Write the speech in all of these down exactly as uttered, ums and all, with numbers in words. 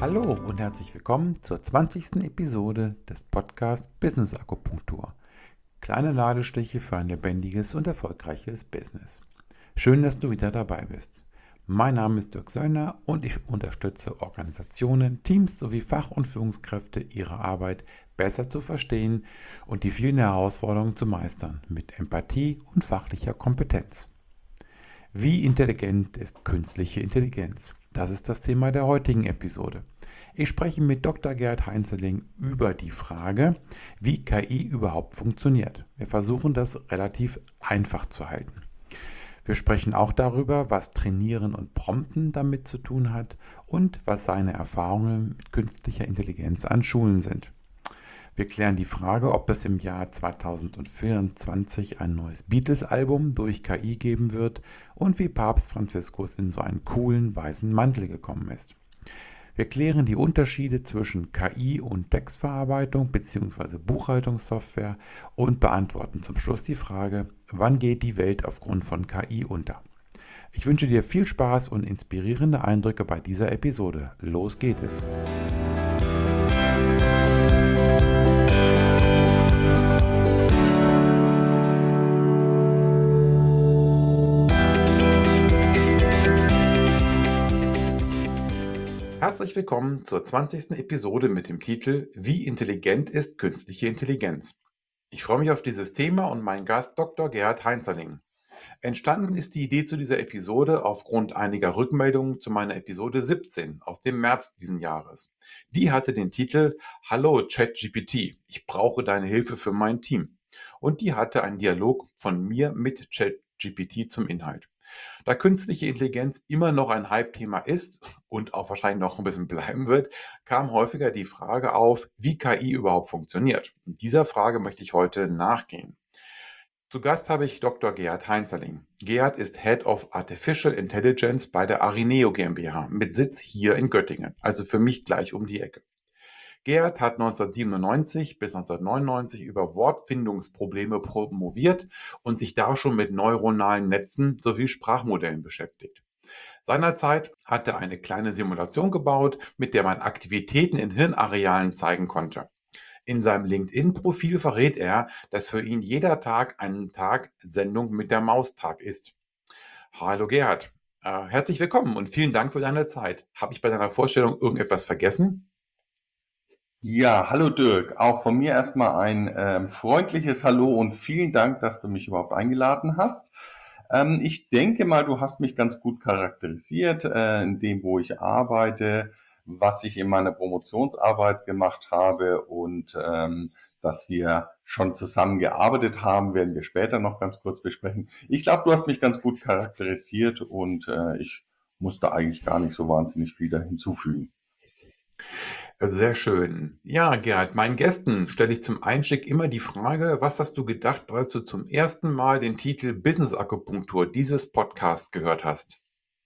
Hallo und herzlich willkommen zur zwanzigsten Episode des Podcasts Business Akupunktur. Kleine Ladestiche für ein lebendiges und erfolgreiches Business. Schön, dass du wieder dabei bist. Mein Name ist Dirk Söllner und ich unterstütze Organisationen, Teams sowie Fach- und Führungskräfte, ihre Arbeit besser zu verstehen und die vielen Herausforderungen zu meistern mit Empathie und fachlicher Kompetenz. Wie intelligent ist künstliche Intelligenz? Das ist das Thema der heutigen Episode. Ich spreche mit Doktor Gerhard Heinzeling über die Frage, wie K I überhaupt funktioniert. Wir versuchen das relativ einfach zu halten. Wir sprechen auch darüber, was Trainieren und Prompten damit zu tun hat und was seine Erfahrungen mit künstlicher Intelligenz an Schulen sind. Wir klären die Frage, ob es im Jahr zweitausendvierundzwanzig ein neues Beatles-Album durch K I geben wird und wie Papst Franziskus in so einen coolen weißen Mantel gekommen ist. Wir klären die Unterschiede zwischen K I und Textverarbeitung bzw. Buchhaltungssoftware und beantworten zum Schluss die Frage, wann geht die Welt aufgrund von K I unter? Ich wünsche dir viel Spaß und inspirierende Eindrücke bei dieser Episode. Los geht es! Herzlich willkommen zur zwanzigsten Episode mit dem Titel Wie intelligent ist künstliche Intelligenz? Ich freue mich auf dieses Thema und meinen Gast Doktor Gerhard Heinzeling. Entstanden ist die Idee zu dieser Episode aufgrund einiger Rückmeldungen zu meiner Episode siebzehn aus dem März diesen Jahres. Die hatte den Titel Hallo ChatGPT, ich brauche deine Hilfe für mein Team. Und die hatte einen Dialog von mir mit ChatGPT zum Inhalt. Da künstliche Intelligenz immer noch ein Hype-Thema ist und auch wahrscheinlich noch ein bisschen bleiben wird, kam häufiger die Frage auf, wie K I überhaupt funktioniert. Und dieser Frage möchte ich heute nachgehen. Zu Gast habe ich Doktor Gerhard Heinzeling. Gerhard ist Head of Artificial Intelligence bei der Arineo GmbH mit Sitz hier in Göttingen, also für mich gleich um die Ecke. Gerhard hat neunzehnhundertsiebenundneunzig bis neunzehnhundertneunundneunzig über Wortfindungsprobleme promoviert und sich da schon mit neuronalen Netzen sowie Sprachmodellen beschäftigt. Seinerzeit hat er eine kleine Simulation gebaut, mit der man Aktivitäten in Hirnarealen zeigen konnte. In seinem LinkedIn-Profil verrät er, dass für ihn jeder Tag ein Tag Sendung mit der Maus-Tag ist. Hallo Gerhard, äh, herzlich willkommen und vielen Dank für deine Zeit. Habe ich bei deiner Vorstellung irgendetwas vergessen? Ja, hallo Dirk. Auch von mir erstmal ein ähm, freundliches Hallo und vielen Dank, dass du mich überhaupt eingeladen hast. Ähm, ich denke mal, du hast mich ganz gut charakterisiert, äh, in dem, wo ich arbeite, was ich in meiner Promotionsarbeit gemacht habe und ähm, dass wir schon zusammen gearbeitet haben, werden wir später noch ganz kurz besprechen. Ich glaube, du hast mich ganz gut charakterisiert und äh, ich musste eigentlich gar nicht so wahnsinnig viel da hinzufügen. Also sehr schön. Ja, Gerhard, meinen Gästen stelle ich zum Einstieg immer die Frage, was hast du gedacht, als du zum ersten Mal den Titel Business Akupunktur dieses Podcasts gehört hast?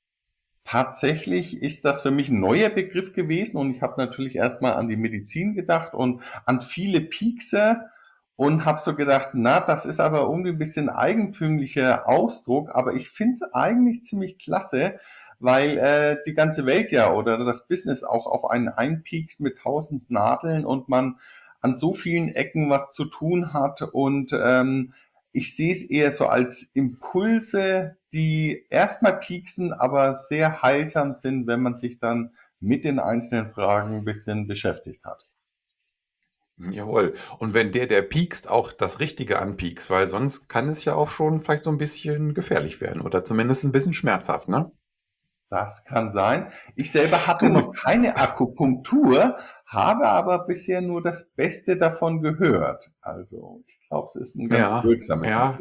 Tatsächlich ist das für mich ein neuer Begriff gewesen und ich habe natürlich erstmal an die Medizin gedacht und an viele Piekse und habe so gedacht, na, das ist aber irgendwie ein bisschen eigentümlicher Ausdruck, aber ich finde es eigentlich ziemlich klasse, weil äh, die ganze Welt ja oder das Business auch auf einen einpiekst mit tausend Nadeln und man an so vielen Ecken was zu tun hat und ähm, ich sehe es eher so als Impulse, die erstmal pieksen, aber sehr heilsam sind, wenn man sich dann mit den einzelnen Fragen ein bisschen beschäftigt hat. Hm, jawohl. Und wenn der, der piekst, auch das Richtige anpiekst, weil sonst kann es ja auch schon vielleicht so ein bisschen gefährlich werden oder zumindest ein bisschen schmerzhaft, ne? Das kann sein. Ich selber hatte noch Gut. keine Akupunktur, habe aber bisher nur das Beste davon gehört. Also ich glaube, es ist ein ganz Ja, wirksames ja. Mittel.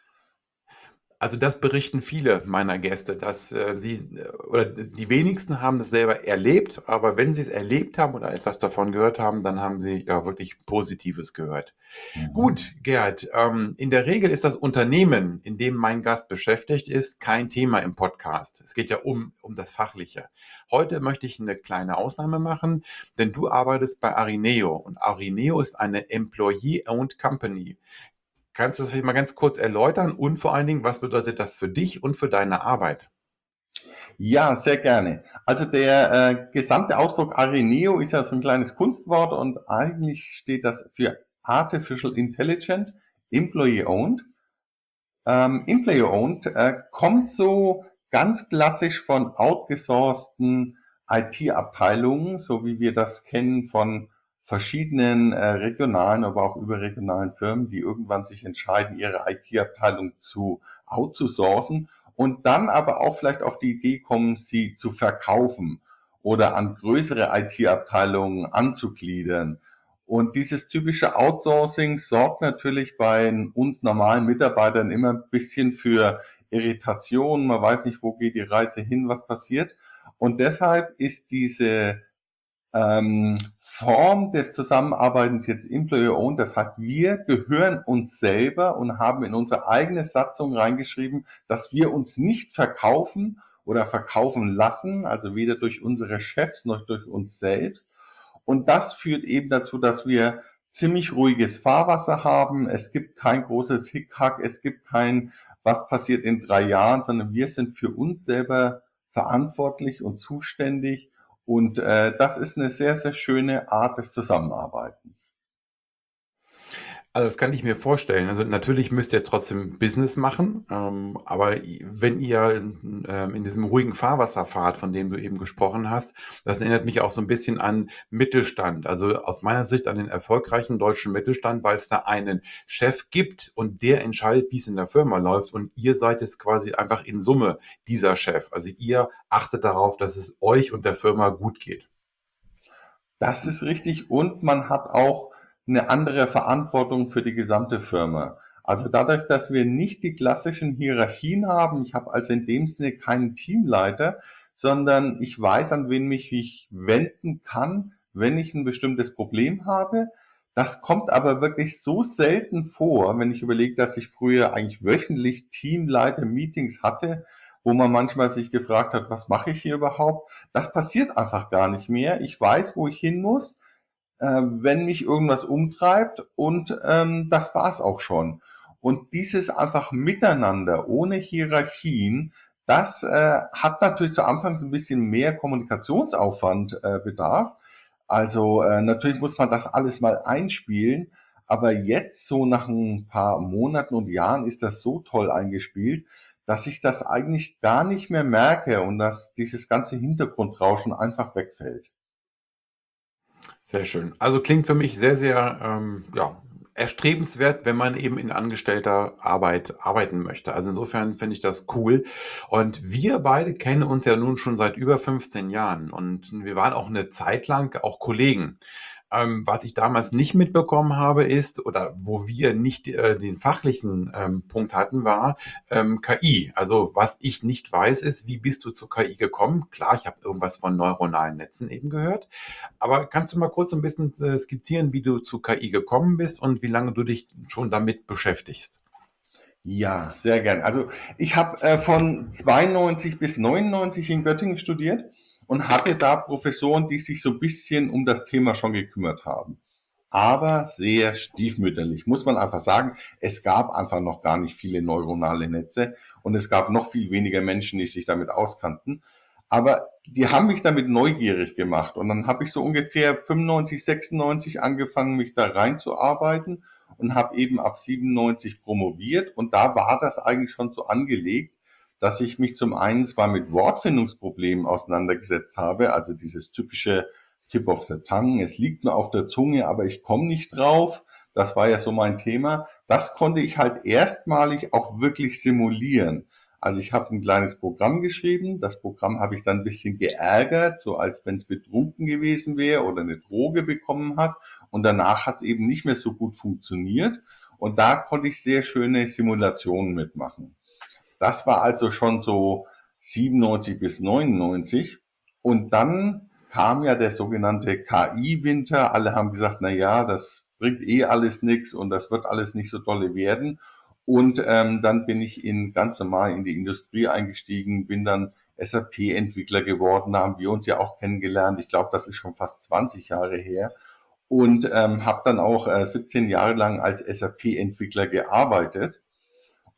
Also das berichten viele meiner Gäste, dass äh, sie äh, oder die wenigsten haben das selber erlebt, aber wenn sie es erlebt haben oder etwas davon gehört haben, dann haben sie ja wirklich Positives gehört. Mhm. Gut, Gerhard, ähm, in der Regel ist das Unternehmen, in dem mein Gast beschäftigt ist, kein Thema im Podcast. Es geht ja um, um das Fachliche. Heute möchte ich eine kleine Ausnahme machen, denn du arbeitest bei Arineo und Arineo ist eine Employee-Owned Company. Kannst du das vielleicht mal ganz kurz erläutern und vor allen Dingen, was bedeutet das für dich und für deine Arbeit? Ja, sehr gerne. Also der äh, gesamte Ausdruck Areneo ist ja so ein kleines Kunstwort und eigentlich steht das für Artificial Intelligent, Employee Owned. Ähm, Employer Owned äh, kommt so ganz klassisch von outgesourcten I T-Abteilungen, so wie wir das kennen von verschiedenen äh, regionalen, aber auch überregionalen Firmen, die irgendwann sich entscheiden, ihre I T-Abteilung zu outzusourcen und dann aber auch vielleicht auf die Idee kommen, sie zu verkaufen oder an größere I T-Abteilungen anzugliedern. Und dieses typische Outsourcing sorgt natürlich bei uns normalen Mitarbeitern immer ein bisschen für Irritation. Man weiß nicht, wo geht die Reise hin, was passiert. Und deshalb ist diese ähm, Form des Zusammenarbeitens jetzt Employer-Owned. Das heißt, wir gehören uns selber und haben in unsere eigene Satzung reingeschrieben, dass wir uns nicht verkaufen oder verkaufen lassen, also weder durch unsere Chefs noch durch uns selbst. Und das führt eben dazu, dass wir ziemlich ruhiges Fahrwasser haben. Es gibt kein großes Hickhack, es gibt kein, was passiert in drei Jahren, sondern wir sind für uns selber verantwortlich und zuständig. Und äh, das ist eine sehr, sehr schöne Art des Zusammenarbeitens. Also, das kann ich mir vorstellen. Also, natürlich müsst ihr trotzdem Business machen, ähm, aber i wenn ihr, ähm, in diesem ruhigen Fahrwasser fahrt, von dem du eben gesprochen hast, das erinnert mich auch so ein bisschen an Mittelstand. Also, aus meiner Sicht an den erfolgreichen deutschen Mittelstand, weil es da einen Chef gibt und der entscheidet, wie es in der Firma läuft und ihr seid jetzt quasi einfach in Summe dieser Chef. Also, ihr achtet darauf, dass es euch und der Firma gut geht. Das ist richtig und man hat auch eine andere Verantwortung für die gesamte Firma. Also dadurch, dass wir nicht die klassischen Hierarchien haben, ich habe also in dem Sinne keinen Teamleiter, sondern ich weiß, an wen mich ich wenden kann, wenn ich ein bestimmtes Problem habe. Das kommt aber wirklich so selten vor, wenn ich überlege, dass ich früher eigentlich wöchentlich Teamleiter-Meetings hatte, wo man manchmal sich gefragt hat, was mache ich hier überhaupt? Das passiert einfach gar nicht mehr. Ich weiß, wo ich hin muss, äh, wenn mich irgendwas umtreibt und ähm, das war's auch schon. Und dieses einfach Miteinander ohne Hierarchien, das äh, hat natürlich zu Anfangs ein bisschen mehr Kommunikationsaufwand äh, bedarf. Also äh, natürlich muss man das alles mal einspielen, aber jetzt so nach ein paar Monaten und Jahren ist das so toll eingespielt, dass ich das eigentlich gar nicht mehr merke und dass dieses ganze Hintergrundrauschen einfach wegfällt. Sehr schön. Also klingt für mich sehr, sehr, ähm, ja, erstrebenswert, wenn man eben in angestellter Arbeit arbeiten möchte. Also insofern finde ich das cool. Und wir beide kennen uns ja nun schon seit über fünfzehn Jahren und wir waren auch eine Zeit lang auch Kollegen. Ähm, was ich damals nicht mitbekommen habe, ist, oder wo wir nicht äh, den fachlichen ähm, Punkt hatten, war ähm, K I. Also was ich nicht weiß, ist, wie bist du zu K I gekommen? Klar, ich habe irgendwas von neuronalen Netzen eben gehört. Aber kannst du mal kurz ein bisschen äh, skizzieren, wie du zu K I gekommen bist und wie lange du dich schon damit beschäftigst? Ja, sehr gern. Also ich habe äh, von zweiundneunzig bis neunundneunzig in Göttingen studiert und hatte da Professoren, die sich so ein bisschen um das Thema schon gekümmert haben. Aber sehr stiefmütterlich, muss man einfach sagen. Es gab einfach noch gar nicht viele neuronale Netze und es gab noch viel weniger Menschen, die sich damit auskannten. Aber die haben mich damit neugierig gemacht und dann habe ich so ungefähr fünfundneunzig, sechsundneunzig angefangen, mich da reinzuarbeiten und habe eben ab siebenundneunzig promoviert und da war das eigentlich schon so angelegt, dass ich mich zum einen zwar mit Wortfindungsproblemen auseinandergesetzt habe, also dieses typische Tip of the Tongue, es liegt mir auf der Zunge, aber ich komme nicht drauf. Das war ja so mein Thema. Das konnte ich halt erstmalig auch wirklich simulieren. Also ich habe ein kleines Programm geschrieben. Das Programm habe ich dann ein bisschen geärgert, so als wenn es betrunken gewesen wäre oder eine Droge bekommen hat. Und danach hat es eben nicht mehr so gut funktioniert. Und da konnte ich sehr schöne Simulationen mitmachen. Das war also schon so siebenundneunzig bis neunundneunzig. Und dann kam ja der sogenannte K I-Winter. Alle haben gesagt, na ja, das bringt eh alles nichts und das wird alles nicht so tolle werden. Und ähm, dann bin ich in ganz normal in die Industrie eingestiegen, bin dann S A P-Entwickler geworden, da haben wir uns ja auch kennengelernt. Ich glaube, das ist schon fast zwanzig Jahre her. Und ähm, habe dann auch äh, siebzehn Jahre lang als S A P-Entwickler gearbeitet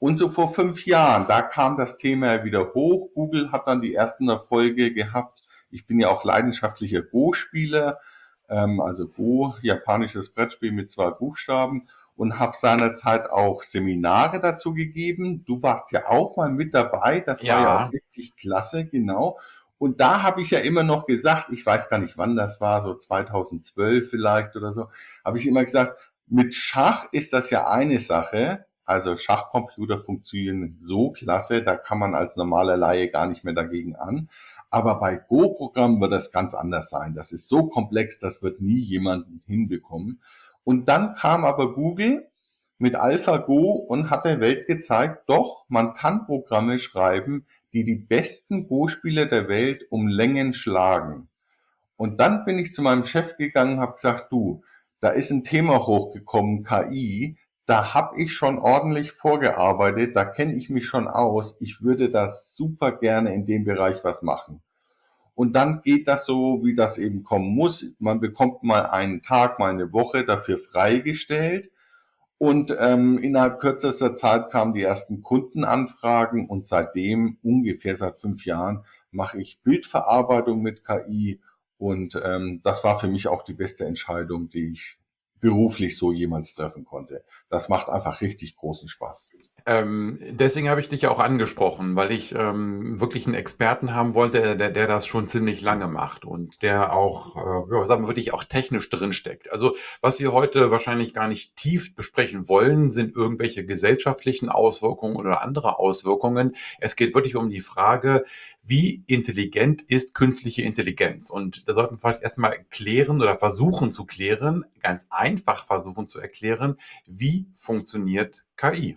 Und so vor fünf Jahren, da kam das Thema wieder hoch. Google hat dann die ersten Erfolge gehabt. Ich bin ja auch leidenschaftlicher Go-Spieler, ähm, also Go, japanisches Brettspiel mit zwei Buchstaben, und habe seinerzeit auch Seminare dazu gegeben. Du warst ja auch mal mit dabei, das war ja auch Ja, richtig klasse, genau. Und da habe ich ja immer noch gesagt, ich weiß gar nicht, wann das war, so zweitausendzwölf vielleicht oder so, habe ich immer gesagt, mit Schach ist das ja eine Sache. Also Schachcomputer funktionieren so klasse, da kann man als normaler Laie gar nicht mehr dagegen an. Aber bei Go-Programmen wird das ganz anders sein. Das ist so komplex, das wird nie jemand hinbekommen. Und dann kam aber Google mit AlphaGo und hat der Welt gezeigt, doch, man kann Programme schreiben, die die besten Go-Spieler der Welt um Längen schlagen. Und dann bin ich zu meinem Chef gegangen und habe gesagt, du, da ist ein Thema hochgekommen, K I, da habe ich schon ordentlich vorgearbeitet, da kenne ich mich schon aus, ich würde das super gerne in dem Bereich was machen. Und dann geht das so, wie das eben kommen muss. Man bekommt mal einen Tag, mal eine Woche dafür freigestellt. Und ähm, innerhalb kürzester Zeit kamen die ersten Kundenanfragen und seitdem, ungefähr seit fünf Jahren, mache ich Bildverarbeitung mit K I und ähm, das war für mich auch die beste Entscheidung, die ich beruflich so jemals treffen konnte. Das macht einfach richtig großen Spaß. ähm, deswegen habe ich dich ja auch angesprochen, weil ich ähm, wirklich einen Experten haben wollte, der, der das schon ziemlich lange macht und der auch, äh, ja, sagen wir wirklich auch technisch drinsteckt. Also was wir heute wahrscheinlich gar nicht tief besprechen wollen, sind irgendwelche gesellschaftlichen Auswirkungen oder andere Auswirkungen. Es geht wirklich um die Frage, wie intelligent ist künstliche Intelligenz? Und da sollten wir vielleicht erstmal klären oder versuchen zu klären, ganz einfach versuchen zu erklären, wie funktioniert K I?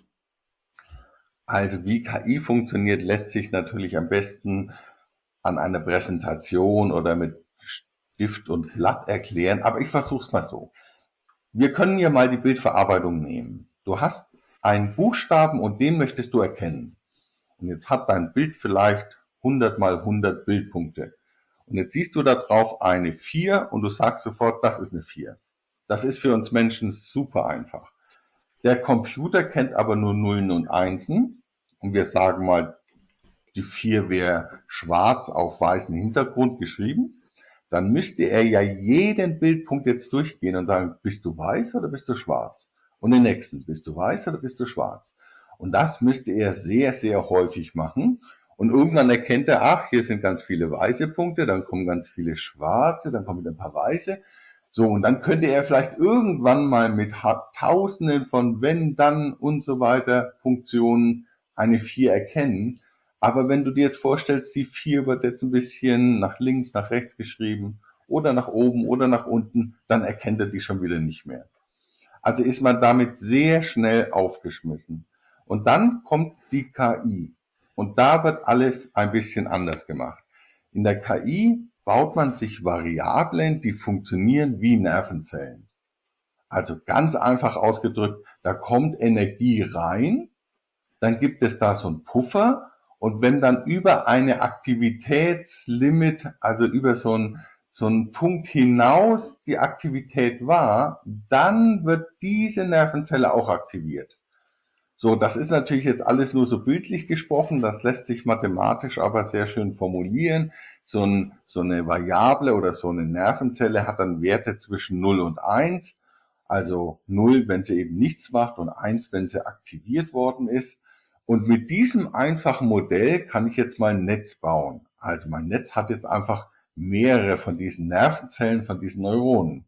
Also wie K I funktioniert, lässt sich natürlich am besten an einer Präsentation oder mit Stift und Blatt erklären, aber ich versuche es mal so. Wir können ja mal die Bildverarbeitung nehmen. Du hast einen Buchstaben und den möchtest du erkennen. Und jetzt hat dein Bild vielleicht hundert mal hundert Bildpunkte. Und jetzt siehst du da drauf eine vier und du sagst sofort, das ist eine vier. Das ist für uns Menschen super einfach. Der Computer kennt aber nur Nullen und Einsen. Und wir sagen mal, die vier wäre schwarz auf weißem Hintergrund geschrieben. Dann müsste er ja jeden Bildpunkt jetzt durchgehen und sagen, bist du weiß oder bist du schwarz? Und den nächsten, bist du weiß oder bist du schwarz? Und das müsste er sehr, sehr häufig machen. Und irgendwann erkennt er, ach, hier sind ganz viele weiße Punkte, dann kommen ganz viele schwarze, dann kommen wieder ein paar weiße. So, und dann könnte er vielleicht irgendwann mal mit Tausenden von Wenn, Dann und so weiter Funktionen eine vier erkennen. Aber wenn du dir jetzt vorstellst, die vier wird jetzt ein bisschen nach links, nach rechts geschrieben oder nach oben oder nach unten, dann erkennt er die schon wieder nicht mehr. Also ist man damit sehr schnell aufgeschmissen. Und dann kommt die K I. Und da wird alles ein bisschen anders gemacht. In der K I baut man sich Variablen, die funktionieren wie Nervenzellen. Also ganz einfach ausgedrückt, da kommt Energie rein, dann gibt es da so einen Puffer und wenn dann über eine Aktivitätslimit, also über so einen so einen Punkt hinaus die Aktivität war, dann wird diese Nervenzelle auch aktiviert. So, das ist natürlich jetzt alles nur so bildlich gesprochen, das lässt sich mathematisch aber sehr schön formulieren. So, ein, so eine Variable oder so eine Nervenzelle hat dann Werte zwischen null und eins, also null, wenn sie eben nichts macht und eins, wenn sie aktiviert worden ist. Und mit diesem einfachen Modell kann ich jetzt mein Netz bauen. Also mein Netz hat jetzt einfach mehrere von diesen Nervenzellen, von diesen Neuronen.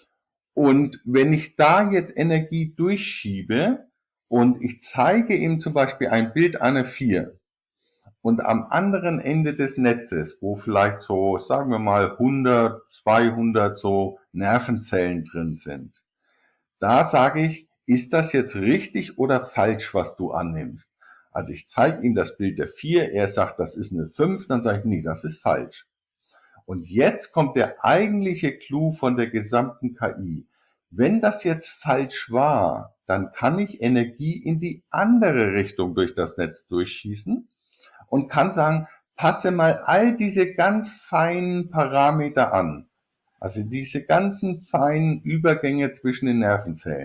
Und wenn ich da jetzt Energie durchschiebe und ich zeige ihm zum Beispiel ein Bild einer vier und am anderen Ende des Netzes, wo vielleicht so, sagen wir mal, hundert, zweihundert so Nervenzellen drin sind, da sage ich, ist das jetzt richtig oder falsch, was du annimmst? Also ich zeige ihm das Bild der vier, er sagt, das ist eine fünf, dann sage ich, nee, das ist falsch. Und jetzt kommt der eigentliche Clou von der gesamten K I. Wenn das jetzt falsch war, dann kann ich Energie in die andere Richtung durch das Netz durchschießen und kann sagen, passe mal all diese ganz feinen Parameter an. Also diese ganzen feinen Übergänge zwischen den Nervenzellen.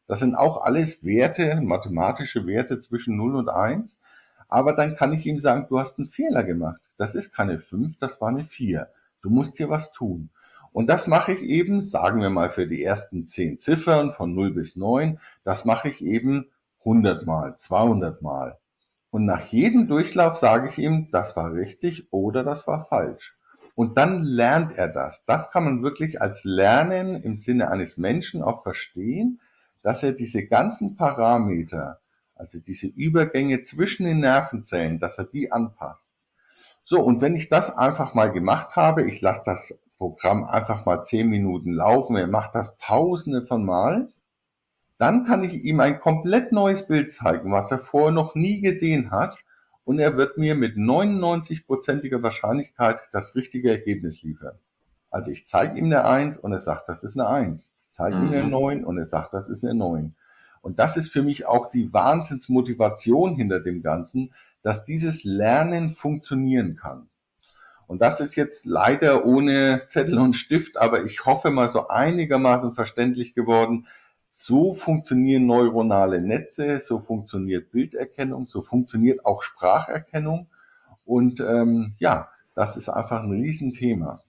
Das sind auch alles Werte, mathematische Werte zwischen null und eins. Aber dann kann ich ihm sagen, du hast einen Fehler gemacht. Das ist keine fünf, das war eine vier. Du musst hier was tun. Und das mache ich eben, sagen wir mal für die ersten zehn Ziffern von null bis neun, das mache ich eben hundert Mal, zweihundert Mal. Und nach jedem Durchlauf sage ich ihm, das war richtig oder das war falsch. Und dann lernt er das. Das kann man wirklich als Lernen im Sinne eines Menschen auch verstehen, dass er diese ganzen Parameter, also diese Übergänge zwischen den Nervenzellen, dass er die anpasst. So, und wenn ich das einfach mal gemacht habe, ich lasse das Programm einfach mal zehn Minuten laufen, er macht das tausende von Mal, dann kann ich ihm ein komplett neues Bild zeigen, was er vorher noch nie gesehen hat, und er wird mir mit neunundneunzig-prozentiger Wahrscheinlichkeit das richtige Ergebnis liefern. Also ich zeige ihm eine eins und er sagt, das ist eine eins. Ich zeige ihm eine Mhm. neun und er sagt, das ist eine neun. Und das ist für mich auch die Wahnsinnsmotivation hinter dem Ganzen, dass dieses Lernen funktionieren kann. Und das ist jetzt leider ohne Zettel und Stift, aber ich hoffe mal so einigermaßen verständlich geworden. So funktionieren neuronale Netze, so funktioniert Bilderkennung, so funktioniert auch Spracherkennung. Und ähm, ja, das ist einfach ein Riesenthema.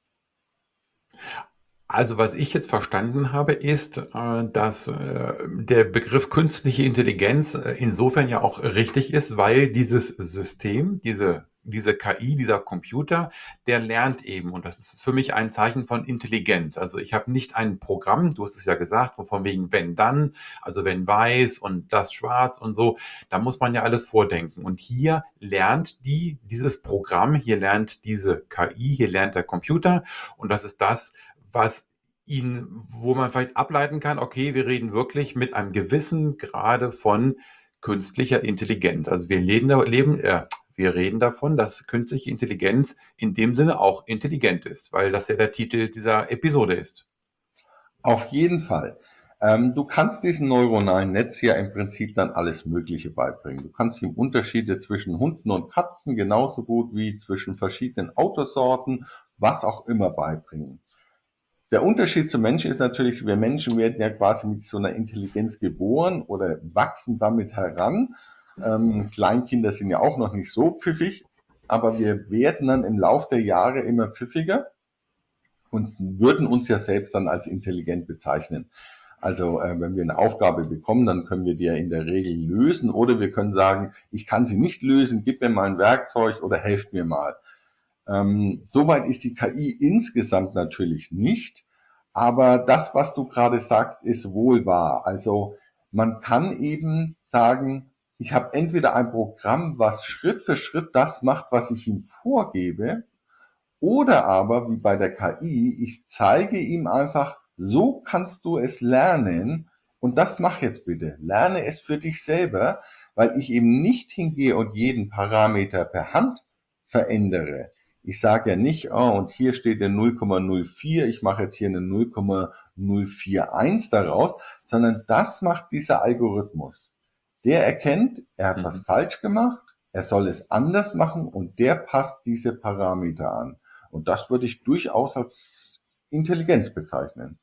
Also was ich jetzt verstanden habe, ist, äh, dass äh, der Begriff künstliche Intelligenz äh, insofern ja auch richtig ist, weil dieses System, diese, diese K I, dieser Computer, der lernt eben. Und das ist für mich ein Zeichen von Intelligenz. Also ich habe nicht ein Programm, du hast es ja gesagt, von wegen wenn dann, also wenn weiß und das schwarz und so, da muss man ja alles vordenken. Und hier lernt die, dieses Programm, hier lernt diese K I, hier lernt der Computer. Und das ist das, was ihn, wo man vielleicht ableiten kann, okay, wir reden wirklich mit einem gewissen Grade von künstlicher Intelligenz. Also wir leben, leben äh, wir reden davon, dass künstliche Intelligenz in dem Sinne auch intelligent ist, weil das ja der Titel dieser Episode ist. Auf jeden Fall. Ähm, du kannst diesem neuronalen Netz ja im Prinzip dann alles Mögliche beibringen. Du kannst ihm Unterschiede zwischen Hunden und Katzen genauso gut wie zwischen verschiedenen Autosorten, was auch immer beibringen. Der Unterschied zum Menschen ist natürlich, wir Menschen werden ja quasi mit so einer Intelligenz geboren oder wachsen damit heran. Ähm, Kleinkinder sind ja auch noch nicht so pfiffig, aber wir werden dann im Lauf der Jahre immer pfiffiger und würden uns ja selbst dann als intelligent bezeichnen. Also äh, wenn wir eine Aufgabe bekommen, dann können wir die ja in der Regel lösen oder wir können sagen, ich kann sie nicht lösen, gib mir mal ein Werkzeug oder helft mir mal. Ähm, soweit ist die K I insgesamt natürlich nicht, aber das, was du gerade sagst, ist wohl wahr. Also man kann eben sagen, ich habe entweder ein Programm, was Schritt für Schritt das macht, was ich ihm vorgebe, oder aber, wie bei der K I, ich zeige ihm einfach, so kannst du es lernen und das mach jetzt bitte. Lerne es für dich selber, weil ich eben nicht hingehe und jeden Parameter per Hand verändere. Ich sage ja nicht, oh, und hier steht der null Komma null vier, ich mache jetzt hier eine null Komma null vier eins daraus, sondern das macht dieser Algorithmus. Der erkennt, er hat was Mhm. falsch gemacht, er soll es anders machen und der passt diese Parameter an. Und das würde ich durchaus als Intelligenz bezeichnen.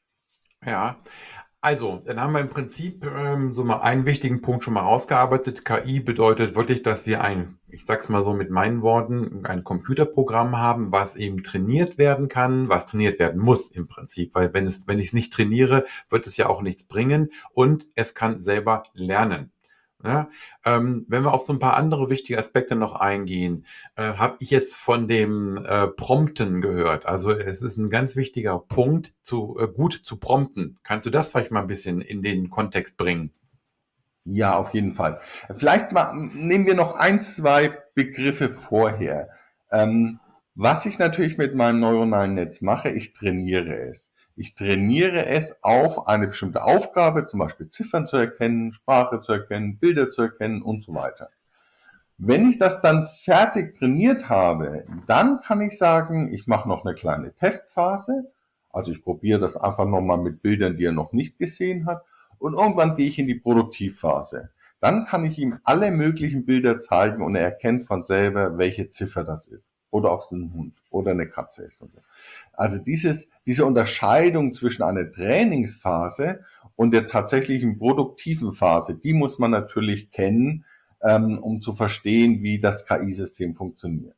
Ja, also, dann haben wir im Prinzip ähm, so mal einen wichtigen Punkt schon mal rausgearbeitet. K I bedeutet wirklich, dass wir ein, ich sag's mal so mit meinen Worten, ein Computerprogramm haben, was eben trainiert werden kann, was trainiert werden muss im Prinzip, weil wenn es, wenn ich es nicht trainiere, wird es ja auch nichts bringen und es kann selber lernen. Ja, ähm, wenn wir auf so ein paar andere wichtige Aspekte noch eingehen, äh, habe ich jetzt von dem äh, Prompten gehört. Also es ist ein ganz wichtiger Punkt, zu, äh, gut zu prompten. Kannst du das vielleicht mal ein bisschen in den Kontext bringen? Ja, auf jeden Fall. Vielleicht mal, nehmen wir noch ein, zwei Begriffe vorher. Ähm, was ich natürlich mit meinem neuronalen Netz mache, ich trainiere es. Ich trainiere es auf eine bestimmte Aufgabe, zum Beispiel Ziffern zu erkennen, Sprache zu erkennen, Bilder zu erkennen und so weiter. Wenn ich das dann fertig trainiert habe, dann kann ich sagen, ich mache noch eine kleine Testphase. Also ich probiere das einfach nochmal mit Bildern, die er noch nicht gesehen hat. Und irgendwann gehe ich in die Produktivphase. Dann kann ich ihm alle möglichen Bilder zeigen und er erkennt von selber, welche Ziffer das ist. Oder ob es ein Hund oder eine Katze ist und so. Also dieses, diese Unterscheidung zwischen einer Trainingsphase und der tatsächlichen produktiven Phase, die muss man natürlich kennen, ähm, um zu verstehen, wie das K I-System funktioniert.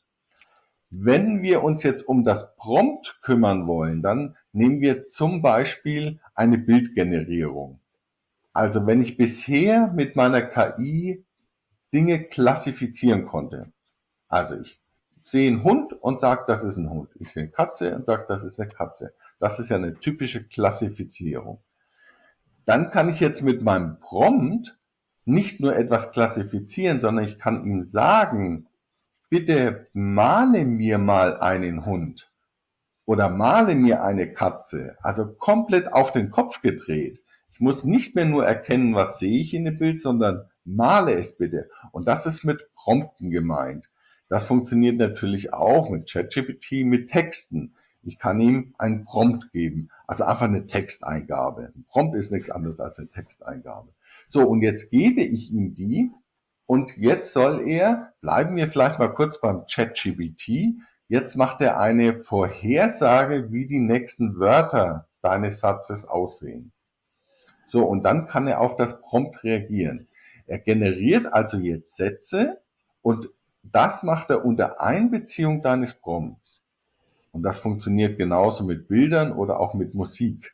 Wenn wir uns jetzt um das Prompt kümmern wollen, dann nehmen wir zum Beispiel eine Bildgenerierung. Also wenn ich bisher mit meiner K I Dinge klassifizieren konnte, also ich sehe einen Hund und sage, das ist ein Hund. Ich sehe eine Katze und sage, das ist eine Katze. Das ist ja eine typische Klassifizierung. Dann kann ich jetzt mit meinem Prompt nicht nur etwas klassifizieren, sondern ich kann ihm sagen, bitte male mir mal einen Hund oder male mir eine Katze, also komplett auf den Kopf gedreht. Ich muss nicht mehr nur erkennen, was sehe ich in dem Bild, sondern male es bitte. Und das ist mit Prompten gemeint. Das funktioniert natürlich auch mit ChatGPT, mit Texten. Ich kann ihm einen Prompt geben, also einfach eine Texteingabe. Ein Prompt ist nichts anderes als eine Texteingabe. So, und jetzt gebe ich ihm die und jetzt soll er, bleiben wir vielleicht mal kurz beim ChatGPT, jetzt macht er eine Vorhersage, wie die nächsten Wörter deines Satzes aussehen. So, und dann kann er auf das Prompt reagieren. Er generiert also jetzt Sätze und das macht er unter Einbeziehung deines Prompts. Und das funktioniert genauso mit Bildern oder auch mit Musik.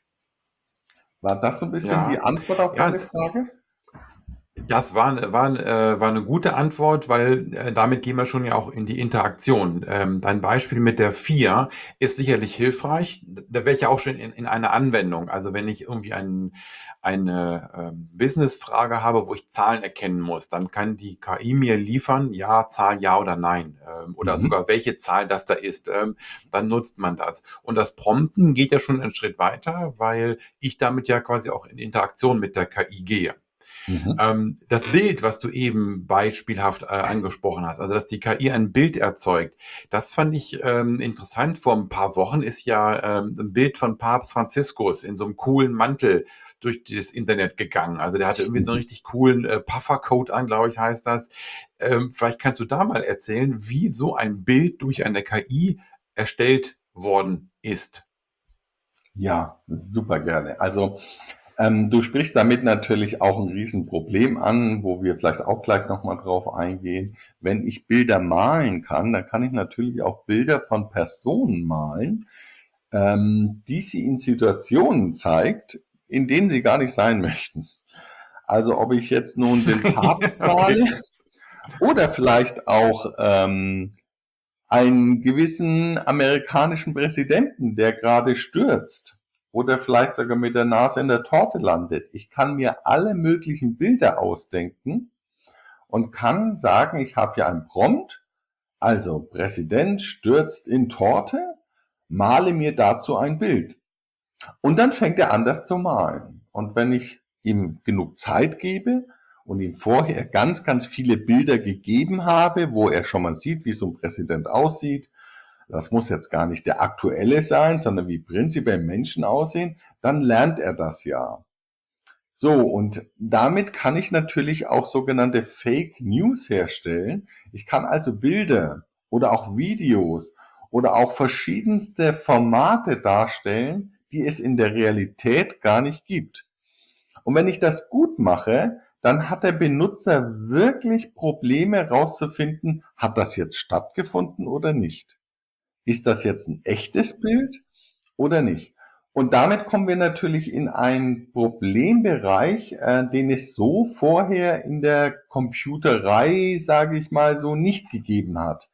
War das so ein bisschen die Ja, Antwort auf ja, deine Frage? das war 'ne war 'n äh, war 'ne gute Antwort, weil, äh, damit gehen wir schon ja auch in die Interaktion. Ähm, dein Beispiel mit der vier ist sicherlich hilfreich. D da wäre ich ja auch schon in in einer Anwendung. Also, wenn ich irgendwie ein eine, ähm, Businessfrage habe, wo ich Zahlen erkennen muss, dann kann die K I mir liefern: „Ja, Zahl ja oder nein“, ähm, oder Mhm. sogar welche Zahl das da ist. Ähm, dann nutzt man das. Und das Prompten geht ja schon einen Schritt weiter, weil ich damit ja quasi auch in Interaktion mit der K I gehe. Mhm. Ähm, das Bild, was du eben beispielhaft äh, angesprochen hast, also dass die K I ein Bild erzeugt, das fand ich ähm, interessant. Vor ein paar Wochen ist ja ähm, ein Bild von Papst Franziskus in so einem coolen Mantel durch das Internet gegangen. Also der hatte irgendwie so einen Mhm. richtig coolen äh, Puffercoat an, glaube ich, heißt das. Ähm, vielleicht kannst du da mal erzählen, wie so ein Bild durch eine K I erstellt worden ist. Ja, super gerne. Also Ähm, du sprichst damit natürlich auch ein Riesenproblem an, wo wir vielleicht auch gleich nochmal drauf eingehen. Wenn ich Bilder malen kann, dann kann ich natürlich auch Bilder von Personen malen, ähm, die sie in Situationen zeigt, in denen sie gar nicht sein möchten. Also ob ich jetzt nun den Papst Okay. male oder vielleicht auch ähm, einen gewissen amerikanischen Präsidenten, der gerade stürzt oder vielleicht sogar mit der Nase in der Torte landet. Ich kann mir alle möglichen Bilder ausdenken und kann sagen, ich habe hier ein Prompt, also Präsident stürzt in Torte, male mir dazu ein Bild. Und dann fängt er an, das zu malen. Und wenn ich ihm genug Zeit gebe und ihm vorher ganz, ganz viele Bilder gegeben habe, wo er schon mal sieht, wie so ein Präsident aussieht, das muss jetzt gar nicht der aktuelle sein, sondern wie prinzipiell Menschen aussehen, dann lernt er das ja. So, und damit kann ich natürlich auch sogenannte Fake News herstellen. Ich kann also Bilder oder auch Videos oder auch verschiedenste Formate darstellen, die es in der Realität gar nicht gibt. Und wenn ich das gut mache, dann hat der Benutzer wirklich Probleme herauszufinden, hat das jetzt stattgefunden oder nicht? Ist das jetzt ein echtes Bild oder nicht? Und damit kommen wir natürlich in einen Problembereich, äh, den es so vorher in der Computerei, sage ich mal so, nicht gegeben hat.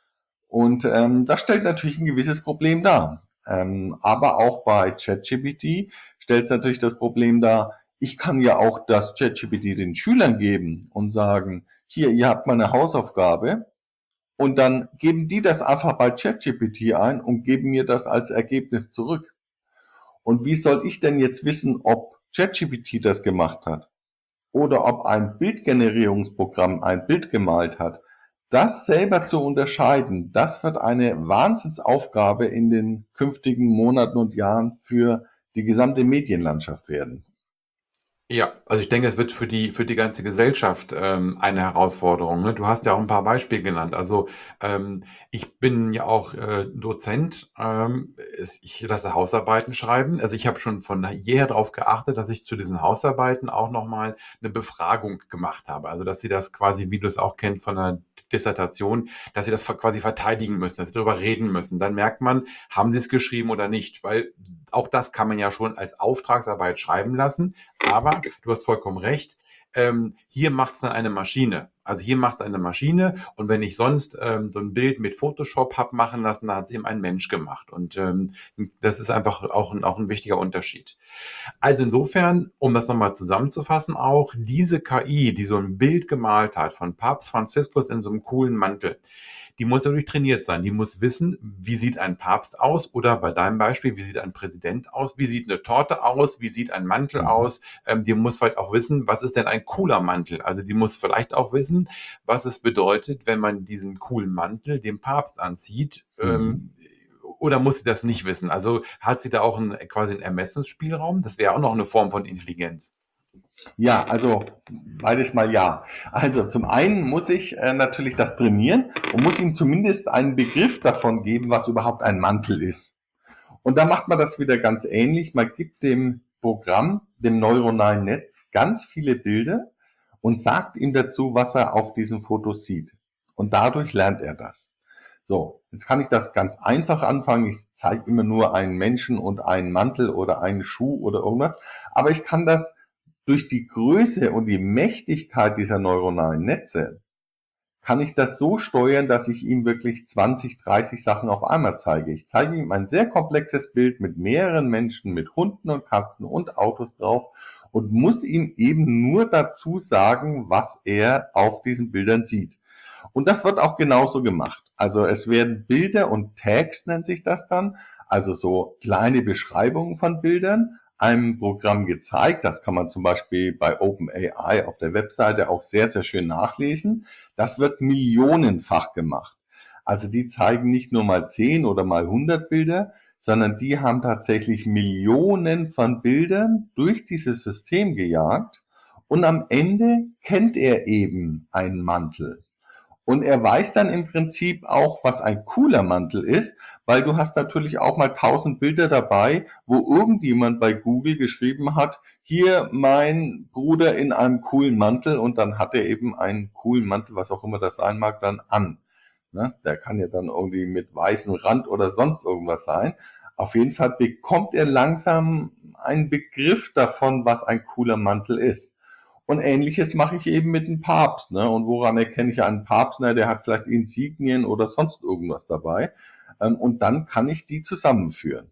Und ähm, das stellt natürlich ein gewisses Problem dar. Ähm, aber auch bei ChatGPT stellt es natürlich das Problem dar, ich kann ja auch das ChatGPT den Schülern geben und sagen, hier, ihr habt mal eine Hausaufgabe und dann geben die das einfach bei ChatGPT ein und geben mir das als Ergebnis zurück. Und wie soll ich denn jetzt wissen, ob ChatGPT das gemacht hat oder ob ein Bildgenerierungsprogramm ein Bild gemalt hat? Das selber zu unterscheiden, das wird eine Wahnsinnsaufgabe in den künftigen Monaten und Jahren für die gesamte Medienlandschaft werden. Ja, also ich denke, es wird für die für die ganze Gesellschaft, ähm, eine Herausforderung, ne? Du hast ja auch ein paar Beispiele genannt. Also, ähm, ich bin ja auch, äh, Dozent, ähm, es ich lasse Hausarbeiten schreiben. Also, ich habe schon von jeher darauf geachtet, dass ich zu diesen Hausarbeiten auch noch mal 'ne Befragung gemacht habe. Also, dass sie das quasi, wie du es auch kennst von 'ner Dissertation, dass sie das ver quasi verteidigen müssen, dass sie darüber reden müssen. Dann merkt man, haben sie es geschrieben oder nicht? Weil auch das kann man ja schon als Auftragsarbeit schreiben lassen. Aber du hast vollkommen recht. Ähm, hier macht es dann eine Maschine. Also hier macht es eine Maschine und wenn ich sonst ähm, so ein Bild mit Photoshop habe machen lassen, dann hat es eben ein Mensch gemacht. Und ähm, das ist einfach auch ein, auch ein wichtiger Unterschied. Also insofern, um das nochmal zusammenzufassen, auch diese K I, die so ein Bild gemalt hat von Papst Franziskus in so einem coolen Mantel, die muss natürlich trainiert sein. Die muss wissen, wie sieht ein Papst aus oder bei deinem Beispiel, wie sieht ein Präsident aus, wie sieht eine Torte aus, wie sieht ein Mantel Mhm. aus. Ähm, die muss vielleicht auch wissen, was ist denn ein cooler Mantel. Also die muss vielleicht auch wissen, was es bedeutet, wenn man diesen coolen Mantel dem Papst anzieht. Mhm. Ähm, oder muss sie das nicht wissen? Also hat sie da auch einen, quasi einen Ermessensspielraum? Das wäre auch noch eine Form von Intelligenz. Ja, also beides mal ja. Also zum einen muss ich äh, natürlich das trainieren und muss ihm zumindest einen Begriff davon geben, was überhaupt ein Mantel ist. Und da macht man das wieder ganz ähnlich. Man gibt dem Programm, dem neuronalen Netz, ganz viele Bilder und sagt ihm dazu, was er auf diesen Fotos sieht. Und dadurch lernt er das. So, jetzt kann ich das ganz einfach anfangen. Ich zeige immer nur einen Menschen und einen Mantel oder einen Schuh oder irgendwas. Aber ich kann das durch die Größe und die Mächtigkeit dieser neuronalen Netze kann ich das so steuern, dass ich ihm wirklich zwanzig, dreißig Sachen auf einmal zeige. Ich zeige ihm ein sehr komplexes Bild mit mehreren Menschen, mit Hunden und Katzen und Autos drauf und muss ihm eben nur dazu sagen, was er auf diesen Bildern sieht. Und das wird auch genauso gemacht. Also es werden Bilder und Tags nennt sich das dann, also so kleine Beschreibungen von Bildern, einem Programm gezeigt. Das kann man zum Beispiel bei OpenAI auf der Webseite auch sehr, sehr schön nachlesen. Das wird millionenfach gemacht. Also die zeigen nicht nur mal zehn oder mal hundert Bilder, sondern die haben tatsächlich Millionen von Bildern durch dieses System gejagt. Und am Ende kennt er eben einen Mantel. Und er weiß dann im Prinzip auch, was ein cooler Mantel ist, weil du hast natürlich auch mal tausend Bilder dabei, wo irgendjemand bei Google geschrieben hat, hier mein Bruder in einem coolen Mantel und dann hat er eben einen coolen Mantel, was auch immer das sein mag, dann an. Ne? Der kann ja dann irgendwie mit weißem Rand oder sonst irgendwas sein. Auf jeden Fall bekommt er langsam einen Begriff davon, was ein cooler Mantel ist. Und ähnliches mache ich eben mit dem Papst. Ne? Und woran erkenne ich einen Papst? Na, der hat vielleicht Insignien oder sonst irgendwas dabei. Ähm, und dann kann ich die zusammenführen.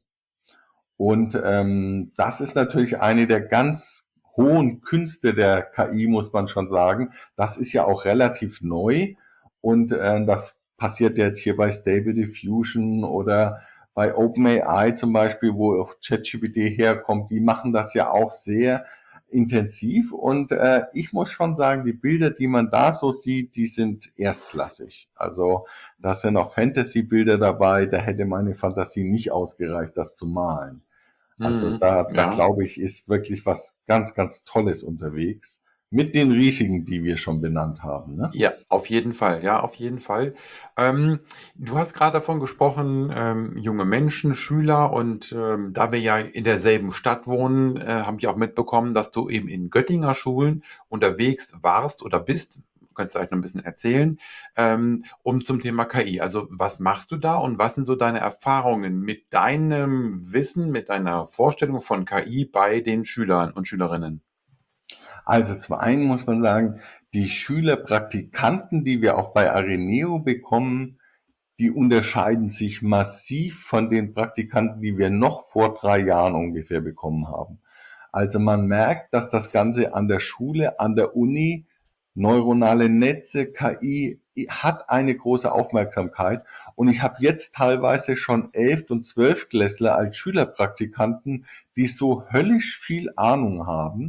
Und ähm, das ist natürlich eine der ganz hohen Künste der K I, muss man schon sagen. Das ist ja auch relativ neu und äh, das passiert jetzt hier bei Stable Diffusion oder bei OpenAI zum Beispiel, wo auch ChatGPT herkommt. Die machen das ja auch sehr intensiv und äh, ich muss schon sagen, die Bilder, die man da so sieht, die sind erstklassig. Also da sind auch Fantasy-Bilder dabei, da hätte meine Fantasie nicht ausgereicht, das zu malen. Also Mhm. da, da Ja. glaube ich, ist wirklich was ganz, ganz Tolles unterwegs mit den Risiken, die wir schon benannt haben. Ne? Ja, auf jeden Fall. Ja, auf jeden Fall. Ähm, du hast gerade davon gesprochen, ähm, junge Menschen, Schüler und ähm, da wir ja in derselben Stadt wohnen, äh, habe ich auch mitbekommen, dass du eben in Göttinger Schulen unterwegs warst oder bist. Du kannst vielleicht noch ein bisschen erzählen, ähm, um zum Thema K I. Also was machst du da und was sind so deine Erfahrungen mit deinem Wissen, mit deiner Vorstellung von K I bei den Schülern und Schülerinnen? Also zum einen muss man sagen, die Schülerpraktikanten, die wir auch bei Areneo bekommen, die unterscheiden sich massiv von den Praktikanten, die wir noch vor drei Jahren ungefähr bekommen haben. Also man merkt, dass das Ganze an der Schule, an der Uni, neuronale Netze, K I hat eine große Aufmerksamkeit. Und ich habe jetzt teilweise schon Elf- und Zwölftklässler als Schülerpraktikanten, die so höllisch viel Ahnung haben.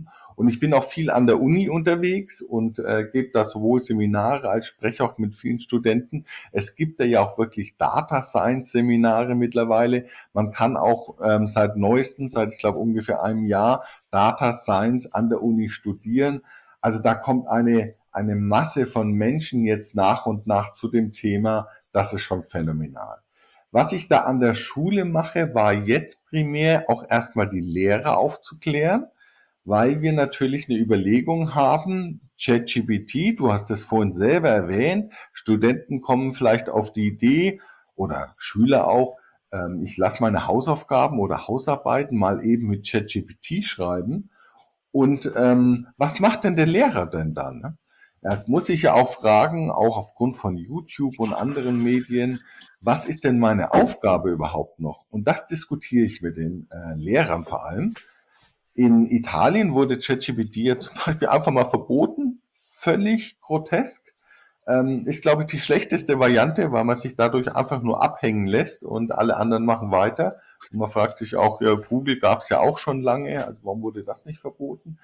Und ich bin auch viel an der Uni unterwegs und äh, gebe da sowohl Seminare als spreche auch mit vielen Studenten. Es gibt da ja auch wirklich Data Science Seminare mittlerweile. Man kann auch ähm, seit neuestem, seit ich glaube ungefähr einem Jahr, Data Science an der Uni studieren. Also da kommt eine, eine Masse von Menschen jetzt nach und nach zu dem Thema. Das ist schon phänomenal. Was ich da an der Schule mache, war jetzt primär auch erstmal die Lehrer aufzuklären, weil wir natürlich eine Überlegung haben, ChatGPT, du hast es vorhin selber erwähnt, Studenten kommen vielleicht auf die Idee oder Schüler auch, ähm, ich lasse meine Hausaufgaben oder Hausarbeiten mal eben mit ChatGPT schreiben. Und ähm, was macht denn der Lehrer denn dann? Ne? Er muss sich ja auch fragen, auch aufgrund von YouTube und anderen Medien, was ist denn meine Aufgabe überhaupt noch? Und das diskutiere ich mit den äh, Lehrern vor allem. In Italien wurde ChatGPT ja zum Beispiel einfach mal verboten. Völlig grotesk. Ähm, ist, glaube ich, die schlechteste Variante, weil man sich dadurch einfach nur abhängen lässt und alle anderen machen weiter. Und man fragt sich auch, ja, Google gab es ja auch schon lange, also warum wurde das nicht verboten?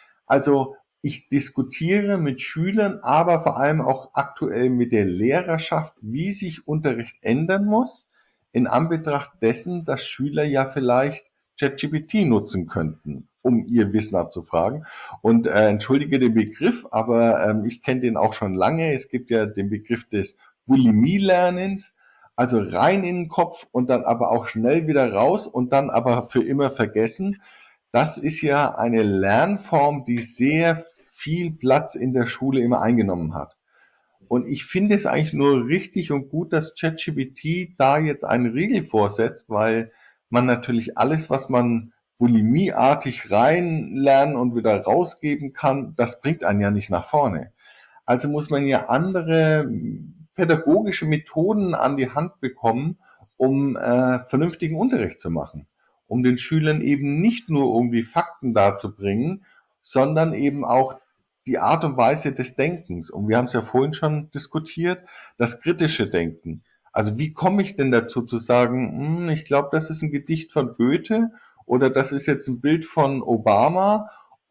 Also ich diskutiere mit Schülern, aber vor allem auch aktuell mit der Lehrerschaft, wie sich Unterricht ändern muss, in Anbetracht dessen, dass Schüler ja vielleicht ChatGPT nutzen könnten, um ihr Wissen abzufragen. Und äh, entschuldige den Begriff, aber ähm, ich kenne den auch schon lange. Es gibt ja den Begriff des Bulimie-Lernens, also rein in den Kopf und dann aber auch schnell wieder raus und dann aber für immer vergessen. Das ist ja eine Lernform, die sehr viel Platz in der Schule immer eingenommen hat. Und ich finde es eigentlich nur richtig und gut, dass ChatGPT da jetzt einen Riegel vorsetzt, weil man natürlich alles, was man bulimieartig reinlernen und wieder rausgeben kann, das bringt einen ja nicht nach vorne. Also muss man ja andere pädagogische Methoden an die Hand bekommen, um äh, vernünftigen Unterricht zu machen, um den Schülern eben nicht nur irgendwie Fakten darzubringen, sondern eben auch die Art und Weise des Denkens. Und wir haben es ja vorhin schon diskutiert, das kritische Denken. Also wie komme ich denn dazu zu sagen, hm, ich glaube, das ist ein Gedicht von Goethe oder das ist jetzt ein Bild von Obama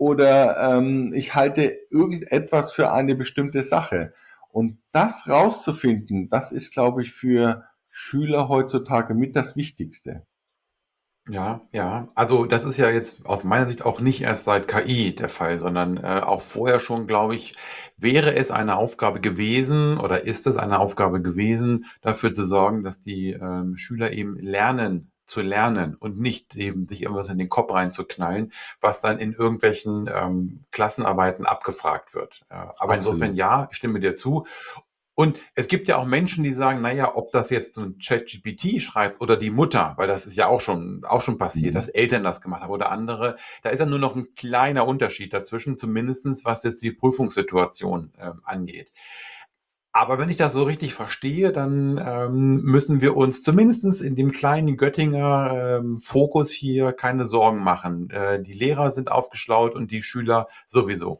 oder ähm, ich halte irgendetwas für eine bestimmte Sache. Und das rauszufinden, das ist, glaube ich, für Schüler heutzutage mit das Wichtigste. Ja, ja. Also das ist ja jetzt aus meiner Sicht auch nicht erst seit K I der Fall, sondern äh, auch vorher schon, glaube ich, wäre es eine Aufgabe gewesen oder ist es eine Aufgabe gewesen, dafür zu sorgen, dass die ähm, Schüler eben lernen zu lernen und nicht eben sich irgendwas in den Kopf reinzuknallen, was dann in irgendwelchen ähm, Klassenarbeiten abgefragt wird. Äh, aber insofern Absolut. ja, ich stimme dir zu. Und es gibt ja auch Menschen, die sagen, na ja, ob das jetzt so 'n ChatGPT schreibt oder die Mutter, weil das ist ja auch schon auch schon passiert, dass Mhm. Eltern das gemacht haben oder andere. Da ist ja nur noch 'n kleiner Unterschied dazwischen, zumindestens was jetzt die Prüfungssituation, ähm, angeht. Aber wenn ich das so richtig verstehe, dann, ähm, müssen wir uns zumindestens in dem kleinen Göttinger, ähm, Fokus hier keine Sorgen machen. Äh, die Lehrer sind aufgeschlaut und die Schüler sowieso.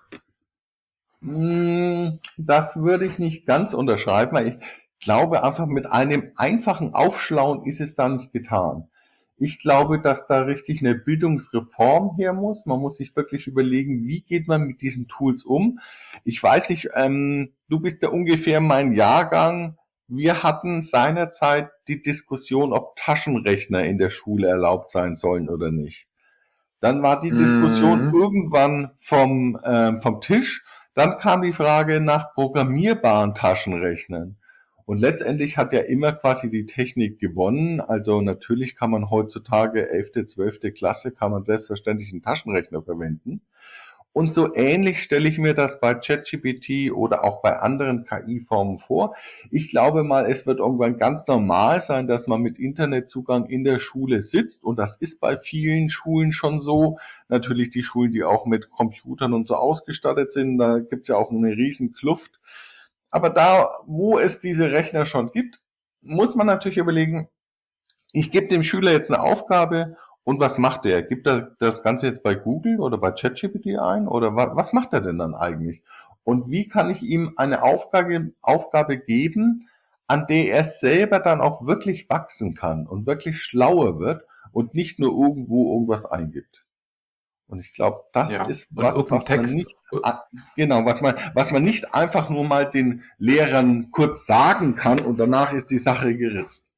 Hm, das würde ich nicht ganz unterschreiben, weil ich glaube einfach, mit einem einfachen Aufschlauen ist es da nicht getan. Ich glaube, dass da richtig eine Bildungsreform her muss. Man muss sich wirklich überlegen, wie geht man mit diesen Tools um? Ich weiß nicht, ähm, du bist ja ungefähr mein Jahrgang. Wir hatten seinerzeit die Diskussion, ob Taschenrechner in der Schule erlaubt sein sollen oder nicht. Dann war die Diskussion Mhm. irgendwann vom, ähm, vom Tisch. Dann kam die Frage nach programmierbaren Taschenrechnern. Und letztendlich hat ja immer quasi die Technik gewonnen. Also natürlich kann man heutzutage elfte, zwölfte Klasse, kann man selbstverständlich einen Taschenrechner verwenden. Und so ähnlich stelle ich mir das bei ChatGPT oder auch bei anderen K I-Formen vor. Ich glaube mal, es wird irgendwann ganz normal sein, dass man mit Internetzugang in der Schule sitzt. Und das ist bei vielen Schulen schon so. Natürlich die Schulen, die auch mit Computern und so ausgestattet sind, da gibt es ja auch eine riesen Kluft. Aber da, wo es diese Rechner schon gibt, muss man natürlich überlegen, ich gebe dem Schüler jetzt eine Aufgabe und was macht der? Gibt er das Ganze jetzt bei Google oder bei ChatGPT ein oder wa was macht er denn dann eigentlich? Und wie kann ich ihm eine Aufgabe, Aufgabe geben, an der er selber dann auch wirklich wachsen kann und wirklich schlauer wird und nicht nur irgendwo irgendwas eingibt? Und ich glaube, das Ja. ist Und was, irgendein was man Text. nicht, a- genau, was man, was man nicht einfach nur mal den Lehrern kurz sagen kann und danach ist die Sache geritzt.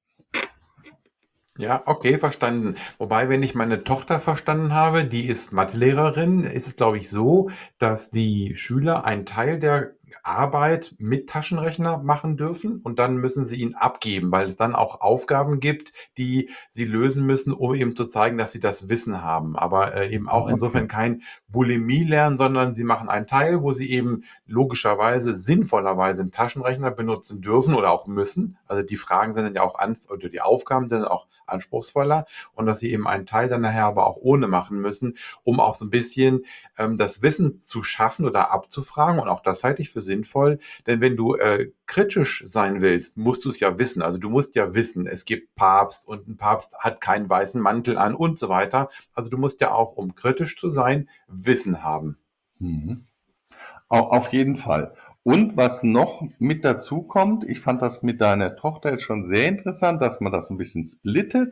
Ja, okay, verstanden. Wobei, wenn ich meine Tochter verstanden habe, die ist Mathelehrerin, ist es, glaube ich, so, dass die Schüler einen Teil der Arbeit mit Taschenrechner machen dürfen und dann müssen sie ihn abgeben, weil es dann auch Aufgaben gibt, die sie lösen müssen, um eben zu zeigen, dass sie das Wissen haben. Aber äh, eben auch Okay. insofern kein Bulimie lernen, sondern sie machen einen Teil, wo sie eben logischerweise, sinnvollerweise einen Taschenrechner benutzen dürfen oder auch müssen. Also die Fragen sind dann ja auch, an, oder die Aufgaben sind dann auch anspruchsvoller und dass sie eben einen Teil dann nachher aber auch ohne machen müssen, um auch so ein bisschen ähm, das Wissen zu schaffen oder abzufragen. Und auch das halte ich für sinnvoll, denn wenn du äh, kritisch sein willst, musst du es ja wissen. Also du musst ja wissen, es gibt Papst und ein Papst hat keinen weißen Mantel an und so weiter. Also du musst ja auch, um kritisch zu sein, Wissen haben. Mhm. Au- Auf jeden Fall. Und was noch mit dazu kommt, ich fand das mit deiner Tochter jetzt schon sehr interessant, dass man das ein bisschen splittet.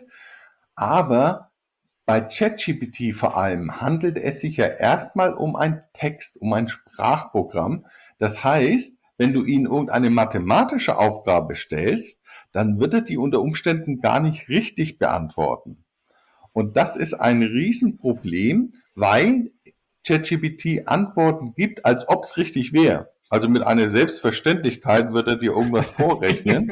Aber bei ChatGPT vor allem handelt es sich ja erstmal um ein Text, um ein Sprachprogramm. Das heißt, wenn du ihnen irgendeine mathematische Aufgabe stellst, dann wird er die unter Umständen gar nicht richtig beantworten. Und das ist ein Riesenproblem, weil ChatGPT Antworten gibt, als ob es richtig wäre. Also mit einer Selbstverständlichkeit wird er dir irgendwas vorrechnen.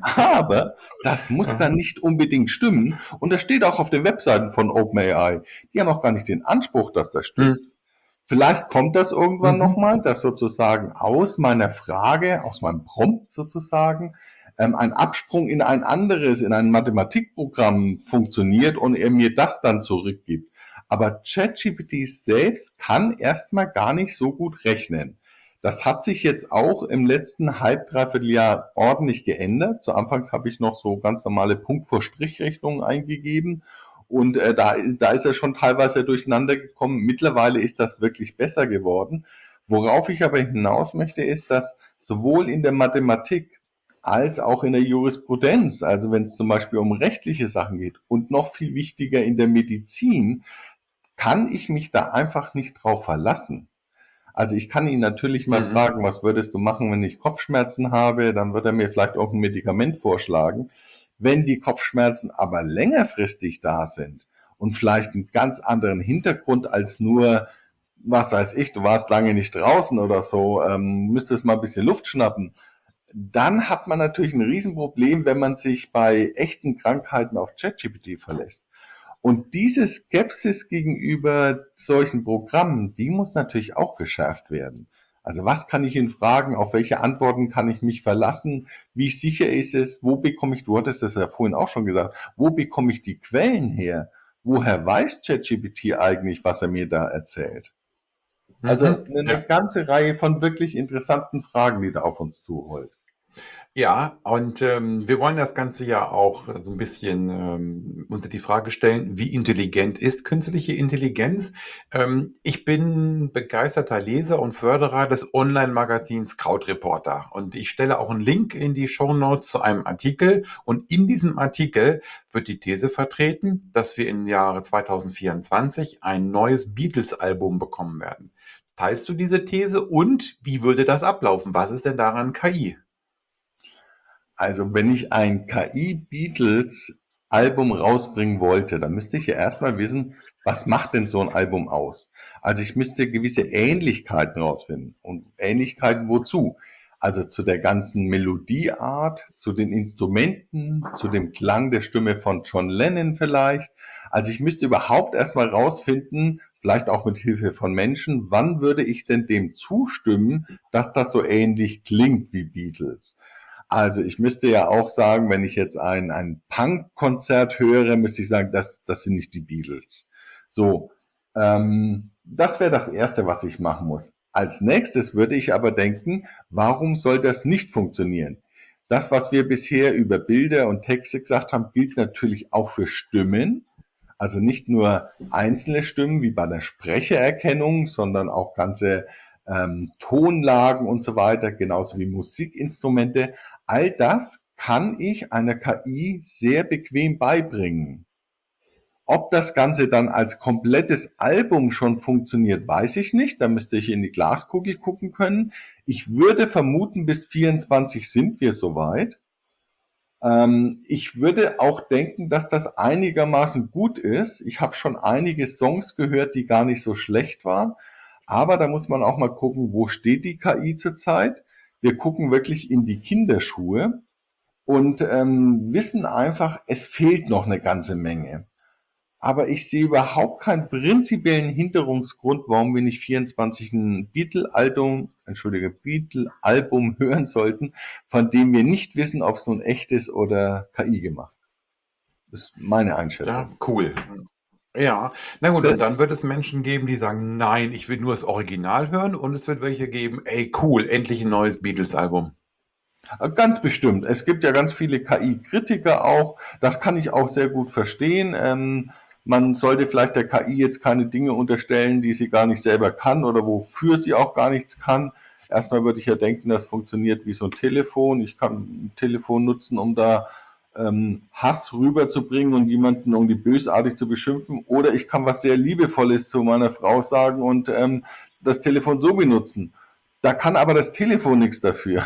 Aber das muss dann Aha. nicht unbedingt stimmen. Und das steht auch auf den Webseiten von OpenAI. Die haben auch gar nicht den Anspruch, dass das Hm. stimmt. Vielleicht kommt das irgendwann Mhm. nochmal, dass sozusagen aus meiner Frage, aus meinem Prompt sozusagen, ähm, ein Absprung in ein anderes, in ein Mathematikprogramm funktioniert und er mir das dann zurückgibt. Aber ChatGPT selbst kann erstmal gar nicht so gut rechnen. Das hat sich jetzt auch im letzten halb, dreiviertel Jahr ordentlich geändert. Zu Anfangs habe ich noch so ganz normale Punkt vor Strich-Rechnungen eingegeben und äh, da, da ist er schon teilweise durcheinander gekommen. Mittlerweile ist das wirklich besser geworden. Worauf ich aber hinaus möchte, ist, dass sowohl in der Mathematik als auch in der Jurisprudenz, also wenn es zum Beispiel um rechtliche Sachen geht und noch viel wichtiger in der Medizin, kann ich mich da einfach nicht drauf verlassen. Also ich kann ihn natürlich mal Mhm. fragen, was würdest du machen, wenn ich Kopfschmerzen habe? Dann wird er mir vielleicht auch ein Medikament vorschlagen. Wenn die Kopfschmerzen aber längerfristig da sind und vielleicht einen ganz anderen Hintergrund als nur, was weiß ich, du warst lange nicht draußen oder so, ähm, müsstest mal ein bisschen Luft schnappen, dann hat man natürlich ein Riesenproblem, wenn man sich bei echten Krankheiten auf ChatGPT verlässt. Und diese Skepsis gegenüber solchen Programmen, die muss natürlich auch geschärft werden. Also was kann ich ihn fragen? Auf welche Antworten kann ich mich verlassen? Wie sicher ist es? Wo bekomme ich, du hattest das ja vorhin auch schon gesagt, wo bekomme ich die Quellen her? Woher weiß ChatGPT eigentlich, was er mir da erzählt? Also Mhm. eine Ja. ganze Reihe von wirklich interessanten Fragen, die da auf uns zuholt. Ja, und ähm, wir wollen das Ganze ja auch so ein bisschen ähm, unter die Frage stellen, wie intelligent ist künstliche Intelligenz? Ähm, ich bin begeisterter Leser und Förderer des Online-Magazins Krautreporter und ich stelle auch einen Link in die Shownotes zu einem Artikel und in diesem Artikel wird die These vertreten, dass wir im Jahre zwanzig vierundzwanzig ein neues Beatles-Album bekommen werden. Teilst du diese These und wie würde das ablaufen? Was ist denn daran K I? Also wenn ich ein K I-Beatles-Album rausbringen wollte, dann müsste ich ja erstmal wissen, was macht denn so ein Album aus? Also ich müsste gewisse Ähnlichkeiten rausfinden. Und Ähnlichkeiten wozu? Also zu der ganzen Melodieart, zu den Instrumenten, zu dem Klang der Stimme von John Lennon vielleicht. Also ich müsste überhaupt erstmal rausfinden, vielleicht auch mit Hilfe von Menschen, wann würde ich denn dem zustimmen, dass das so ähnlich klingt wie Beatles? Also ich müsste ja auch sagen, wenn ich jetzt ein, ein Punk-Konzert höre, müsste ich sagen, das, das sind nicht die Beatles. So, ähm, das wäre das Erste, was ich machen muss. Als nächstes würde ich aber denken, warum soll das nicht funktionieren? Das, was wir bisher über Bilder und Texte gesagt haben, gilt natürlich auch für Stimmen. Also nicht nur einzelne Stimmen wie bei der Sprechererkennung, sondern auch ganze ähm, Tonlagen und so weiter, genauso wie Musikinstrumente. All das kann ich einer K I sehr bequem beibringen. Ob das Ganze dann als komplettes Album schon funktioniert, weiß ich nicht. Da müsste ich in die Glaskugel gucken können. Ich würde vermuten, bis vierundzwanzig sind wir soweit. Ähm, ich würde auch denken, dass das einigermaßen gut ist. Ich habe schon einige Songs gehört, die gar nicht so schlecht waren. Aber da muss man auch mal gucken, wo steht die K I zurzeit. Wir gucken wirklich in die Kinderschuhe und ähm, wissen einfach, es fehlt noch eine ganze Menge. Aber ich sehe überhaupt keinen prinzipiellen Hinderungsgrund, warum wir nicht vierundzwanzig ein Beatle-Album, entschuldige, Beatle-Album hören sollten, von dem wir nicht wissen, ob es nun echt ist oder K I gemacht. Das ist meine Ja, Einschätzung. cool. Ja, na gut, und Äh, dann wird es Menschen geben, die sagen, nein, ich will nur das Original hören, und es wird welche geben, ey, cool, endlich ein neues Beatles-Album. Ganz bestimmt. Es gibt ja ganz viele K I-Kritiker auch. Das kann ich auch sehr gut verstehen. Ähm, man sollte vielleicht der K I jetzt keine Dinge unterstellen, die sie gar nicht selber kann oder wofür sie auch gar nichts kann. Erstmal würde ich ja denken, das funktioniert wie so ein Telefon. Ich kann ein Telefon nutzen, um da ähm, Hass rüberzubringen und jemanden irgendwie bösartig zu beschimpfen. Oder ich kann was sehr Liebevolles zu meiner Frau sagen und ähm, das Telefon so benutzen. Da kann aber das Telefon nichts dafür.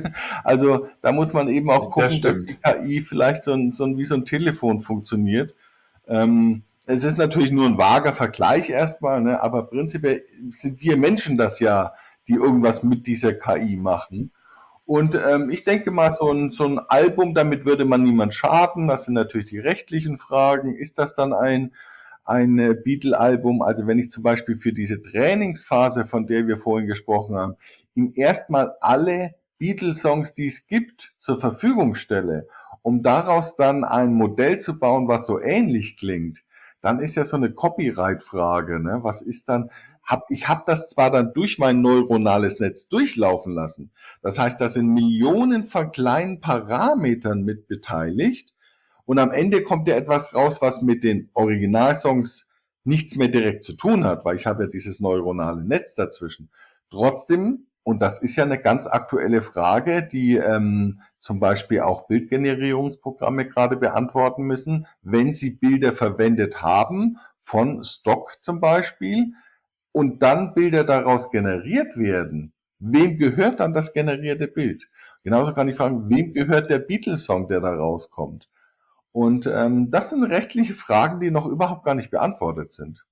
Also da muss man eben auch Das gucken, dass die stimmt. K I vielleicht so ein, so ein, wie so ein Telefon funktioniert. Ähm, es ist natürlich nur ein vager Vergleich erstmal, ne? Aber prinzipiell sind wir Menschen das ja, die irgendwas mit dieser K I machen. Und ähm, ich denke mal, so ein, so ein Album, damit würde man niemand schaden. Das sind natürlich die rechtlichen Fragen. Ist das dann ein, ein äh, Beatle-Album? Also wenn ich zum Beispiel für diese Trainingsphase, von der wir vorhin gesprochen haben, ihm erstmal alle Beatles-Songs, die es gibt, zur Verfügung stelle, um daraus dann ein Modell zu bauen, was so ähnlich klingt, dann ist ja so eine Copyright-Frage, ne? Was ist dann, hab, ich habe das zwar dann durch mein neuronales Netz durchlaufen lassen, das heißt, da sind Millionen von kleinen Parametern mit beteiligt und am Ende kommt ja etwas raus, was mit den Originalsongs nichts mehr direkt zu tun hat, weil ich habe ja dieses neuronale Netz dazwischen. Trotzdem, und das ist ja eine ganz aktuelle Frage, die ähm, zum Beispiel auch Bildgenerierungsprogramme gerade beantworten müssen, wenn sie Bilder verwendet haben, von Stock zum Beispiel, und dann Bilder daraus generiert werden, wem gehört dann das generierte Bild? Genauso kann ich fragen, wem gehört der Beatles-Song, der da rauskommt? Und ähm, das sind rechtliche Fragen, die noch überhaupt gar nicht beantwortet sind.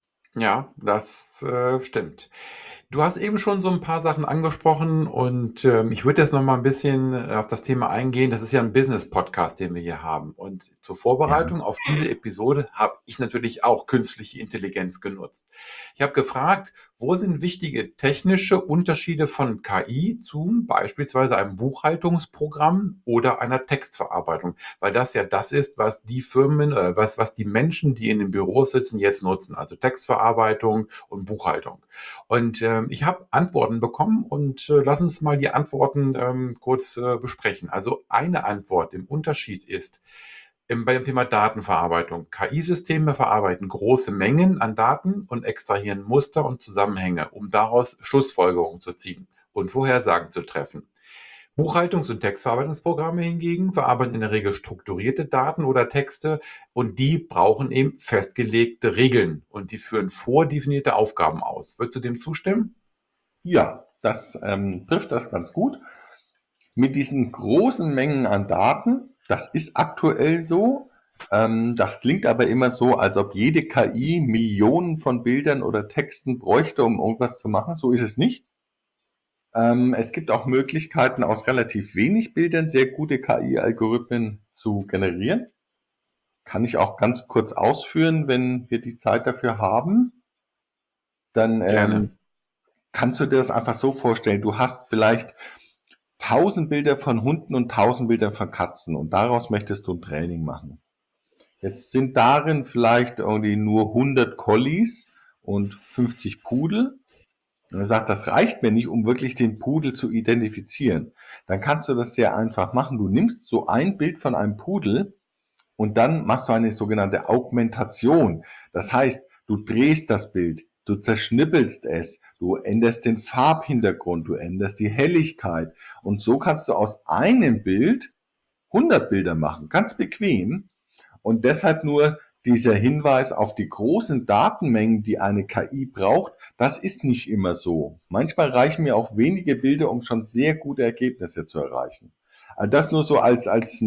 Ja, das äh, stimmt. Du hast eben schon so ein paar Sachen angesprochen, und ähm, ich würde jetzt noch mal ein bisschen äh, auf das Thema eingehen. Das ist ja ein Business-Podcast, den wir hier haben. Und zur Ja. Vorbereitung auf diese Episode habe ich natürlich auch künstliche Intelligenz genutzt. Ich habe gefragt, wo sind wichtige technische Unterschiede von K I zu beispielsweise einem Buchhaltungsprogramm oder einer Textverarbeitung? Weil das ja das ist, was die Firmen, äh, was, was die Menschen, die in den Büros sitzen, jetzt nutzen. Also Textverarbeitung und Buchhaltung. Und ähm, ich habe Antworten bekommen, und äh, lass uns mal die Antworten ähm, kurz äh, besprechen. Also eine Antwort im Unterschied ist, im, bei dem Thema Datenverarbeitung. K I-Systeme verarbeiten große Mengen an Daten und extrahieren Muster und Zusammenhänge, um daraus Schlussfolgerungen zu ziehen und Vorhersagen zu treffen. Buchhaltungs- und Textverarbeitungsprogramme hingegen verarbeiten in der Regel strukturierte Daten oder Texte, und die brauchen eben festgelegte Regeln, und die führen vordefinierte Aufgaben aus. Würdest du dem zustimmen? Ja, das ähm, trifft das ganz gut. Mit diesen großen Mengen an Daten, das ist aktuell so. Ähm, das klingt aber immer so, als ob jede K I Millionen von Bildern oder Texten bräuchte, um irgendwas zu machen. So ist es nicht. Ähm, es gibt auch Möglichkeiten, aus relativ wenig Bildern sehr gute K I-Algorithmen zu generieren. Kann ich auch ganz kurz ausführen, wenn wir die Zeit dafür haben. Dann Gerne. ähm, kannst du dir das einfach so vorstellen. Du hast vielleicht tausend Bilder von Hunden und tausend Bilder von Katzen und daraus möchtest du ein Training machen. Jetzt sind darin vielleicht irgendwie nur hundert Collies und fünfzig Pudel. Und er sagt, das reicht mir nicht, um wirklich den Pudel zu identifizieren. Dann kannst du das sehr einfach machen. Du nimmst so ein Bild von einem Pudel und dann machst du eine sogenannte Augmentation. Das heißt, du drehst das Bild, du zerschnippelst es, du änderst den Farbhintergrund, du änderst die Helligkeit. Und so kannst du aus einem Bild hundert Bilder machen, ganz bequem. Und deshalb nur dieser Hinweis auf die großen Datenmengen, die eine K I braucht, das ist nicht immer so. Manchmal reichen mir auch wenige Bilder, um schon sehr gute Ergebnisse zu erreichen. Also das nur so als, als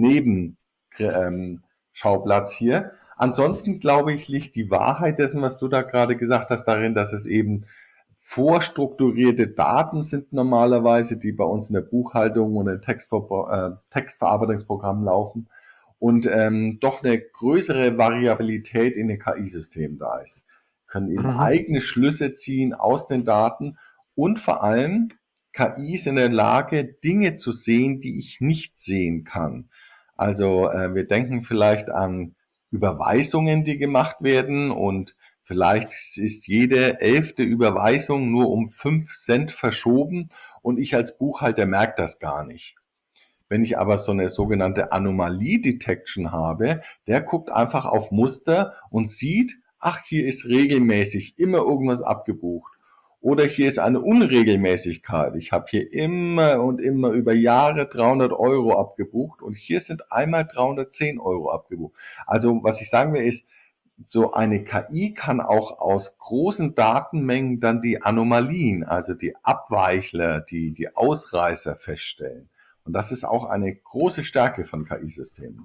Nebenschauplatz hier. Ansonsten glaube ich, liegt die Wahrheit dessen, was du da gerade gesagt hast, darin, dass es eben vorstrukturierte Daten sind normalerweise, die bei uns in der Buchhaltung und in Textver äh, Textverarbeitungsprogrammen laufen und ähm, doch eine größere Variabilität in den K I-Systemen da ist. Können eben Mhm. eigene Schlüsse ziehen aus den Daten und vor allem K I ist in der Lage, Dinge zu sehen, die ich nicht sehen kann. Also äh, wir denken vielleicht an Überweisungen, die gemacht werden und vielleicht ist jede elfte Überweisung nur um fünf Cent verschoben und ich als Buchhalter merke das gar nicht. Wenn ich aber so eine sogenannte Anomalie-Detection habe, der guckt einfach auf Muster und sieht, ach, hier ist regelmäßig immer irgendwas abgebucht. Oder hier ist eine Unregelmäßigkeit. Ich habe hier immer und immer über Jahre dreihundert Euro abgebucht und hier sind einmal dreihundertzehn Euro abgebucht. Also was ich sagen will ist, so eine K I kann auch aus großen Datenmengen dann die Anomalien, also die Abweichler, die, die Ausreißer feststellen. Und das ist auch eine große Stärke von K I-Systemen.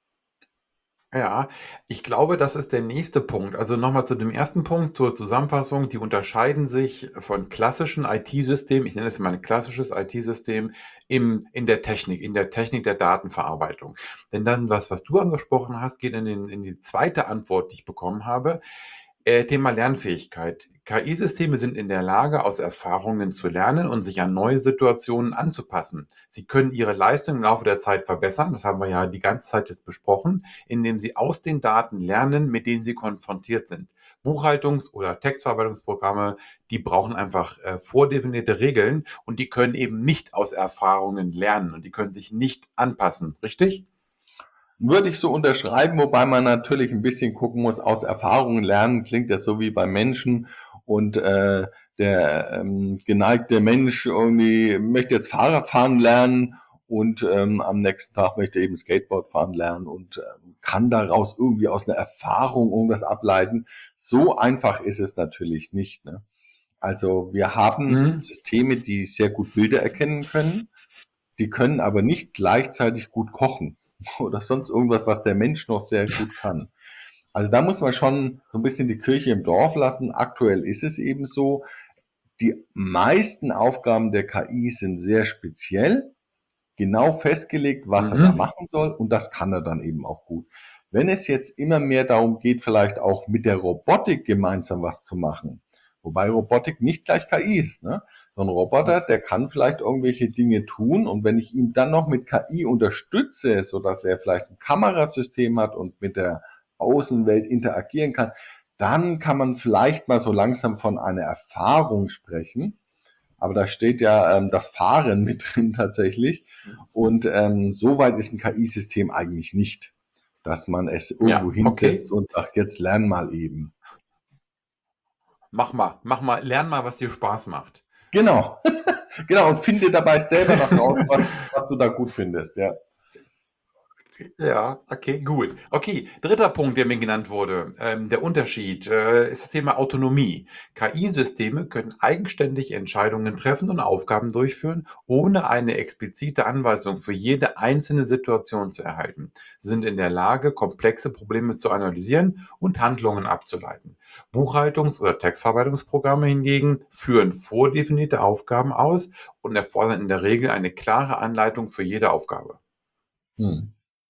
Ja, ich glaube, das ist der nächste Punkt. Also nochmal zu dem ersten Punkt, zur Zusammenfassung. Die unterscheiden sich von klassischen I T-Systemen, ich nenne es mal ein klassisches I T-System, im, in der Technik, in der Technik der Datenverarbeitung. Denn dann, was, was du angesprochen hast, geht in, den, in die zweite Antwort, die ich bekommen habe. Äh, Thema Lernfähigkeit. K I-Systeme sind in der Lage, aus Erfahrungen zu lernen und sich an neue Situationen anzupassen. Sie können ihre Leistung im Laufe der Zeit verbessern, das haben wir ja die ganze Zeit jetzt besprochen, indem sie aus den Daten lernen, mit denen sie konfrontiert sind. Buchhaltungs- oder Textverarbeitungsprogramme, die brauchen einfach äh, vordefinierte Regeln und die können eben nicht aus Erfahrungen lernen und die können sich nicht anpassen, richtig? Würde ich so unterschreiben, wobei man natürlich ein bisschen gucken muss, aus Erfahrungen lernen klingt das so wie bei Menschen und äh, der ähm, geneigte Mensch irgendwie möchte jetzt Fahrrad fahren lernen und ähm, am nächsten Tag möchte eben Skateboard fahren lernen und ähm, kann daraus irgendwie aus einer Erfahrung irgendwas ableiten. So einfach ist es natürlich nicht. Ne? Also wir haben Mhm. Systeme, die sehr gut Bilder erkennen können, die können aber nicht gleichzeitig gut kochen oder sonst irgendwas, was der Mensch noch sehr gut kann. Also da muss man schon so ein bisschen die Kirche im Dorf lassen. Aktuell ist es eben so, die meisten Aufgaben der K I sind sehr speziell, genau festgelegt, was er da Mhm. machen soll und das kann er dann eben auch gut. Wenn es jetzt immer mehr darum geht, vielleicht auch mit der Robotik gemeinsam was zu machen, wobei Robotik nicht gleich K I ist, ne? So ein Roboter, der kann vielleicht irgendwelche Dinge tun und wenn ich ihn dann noch mit K I unterstütze, so dass er vielleicht ein Kamerasystem hat und mit der Außenwelt interagieren kann, dann kann man vielleicht mal so langsam von einer Erfahrung sprechen. Aber da steht ja ähm, das Fahren mit drin tatsächlich. Und ähm, so weit ist ein K I-System eigentlich nicht, dass man es irgendwo Ja, hinsetzt okay. und sagt, jetzt lern mal eben. Mach mal, mach mal, lern mal, was dir Spaß macht. Genau, genau. Und finde dabei selber noch raus, was, was du da gut findest. Ja. Ja, okay, gut. Okay, dritter Punkt, der mir genannt wurde, ähm, der Unterschied, äh, ist das Thema Autonomie. K I-Systeme können eigenständig Entscheidungen treffen und Aufgaben durchführen, ohne eine explizite Anweisung für jede einzelne Situation zu erhalten. Sie sind in der Lage, komplexe Probleme zu analysieren und Handlungen abzuleiten. Buchhaltungs- oder Textverarbeitungsprogramme hingegen führen vordefinierte Aufgaben aus und erfordern in der Regel eine klare Anleitung für jede Aufgabe. Hm.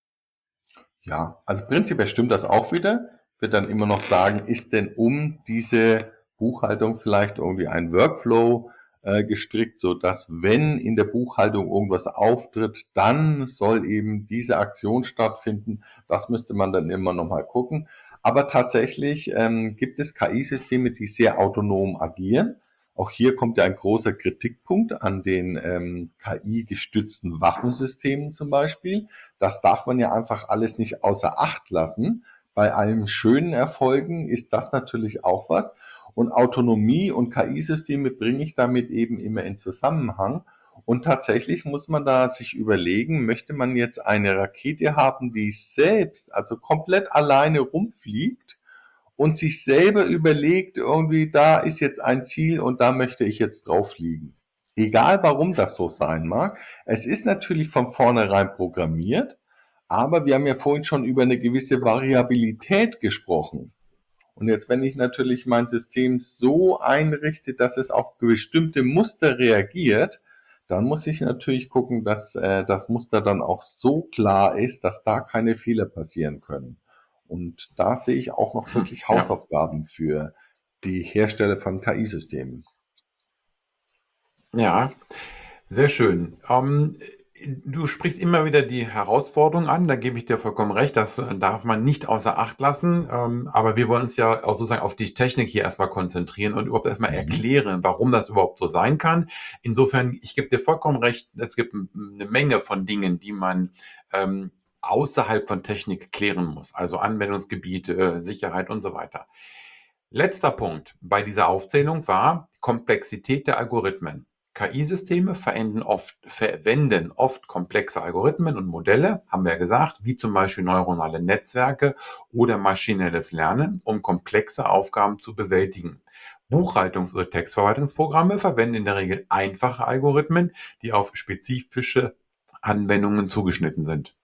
Ja, also prinzipiell stimmt das auch wieder. Ich würde dann immer noch sagen, ist denn um diese Buchhaltung vielleicht irgendwie ein Workflow äh, gestrickt, so dass wenn in der Buchhaltung irgendwas auftritt, dann soll eben diese Aktion stattfinden. Das müsste man dann immer noch mal gucken. Aber tatsächlich ähm, gibt es K I-Systeme, die sehr autonom agieren. Auch hier kommt ja ein großer Kritikpunkt an den ähm, K I-gestützten Waffensystemen zum Beispiel. Das darf man ja einfach alles nicht außer Acht lassen. Bei allen schönen Erfolgen ist das natürlich auch was. Und Autonomie und K I-Systeme bringe ich damit eben immer in Zusammenhang. Und tatsächlich muss man da sich überlegen, möchte man jetzt eine Rakete haben, die selbst, also komplett alleine rumfliegt und sich selber überlegt, irgendwie, da ist jetzt ein Ziel und da möchte ich jetzt drauf fliegen. Egal warum das so sein mag. Es ist natürlich von vornherein programmiert, aber wir haben ja vorhin schon über eine gewisse Variabilität gesprochen. Und jetzt, wenn ich natürlich mein System so einrichte, dass es auf bestimmte Muster reagiert, dann muss ich natürlich gucken, dass äh, das Muster dann auch so klar ist, dass da keine Fehler passieren können. Und da sehe ich auch noch Hm, wirklich ja. Hausaufgaben für die Hersteller von K I-Systemen. Ja, sehr schön. Ähm, du sprichst immer wieder die Herausforderung an, da gebe ich dir vollkommen recht, das äh, darf man nicht außer Acht lassen. Ähm, aber wir wollen uns ja auch sozusagen auf die Technik hier erstmal konzentrieren und überhaupt erstmal Mhm. erklären, warum das überhaupt so sein kann. Insofern, ich gebe dir vollkommen recht, es gibt m- eine Menge von Dingen, die man ähm, außerhalb von Technik klären muss, also Anwendungsgebiete, äh, Sicherheit und so weiter. Letzter Punkt bei dieser Aufzählung war die Komplexität der Algorithmen. K I-Systeme verwenden oft, verwenden oft komplexe Algorithmen und Modelle, haben wir ja gesagt, wie zum Beispiel neuronale Netzwerke oder maschinelles Lernen, um komplexe Aufgaben zu bewältigen. Buchhaltungs- oder Textverwaltungsprogramme verwenden in der Regel einfache Algorithmen, die auf spezifische Anwendungen zugeschnitten sind.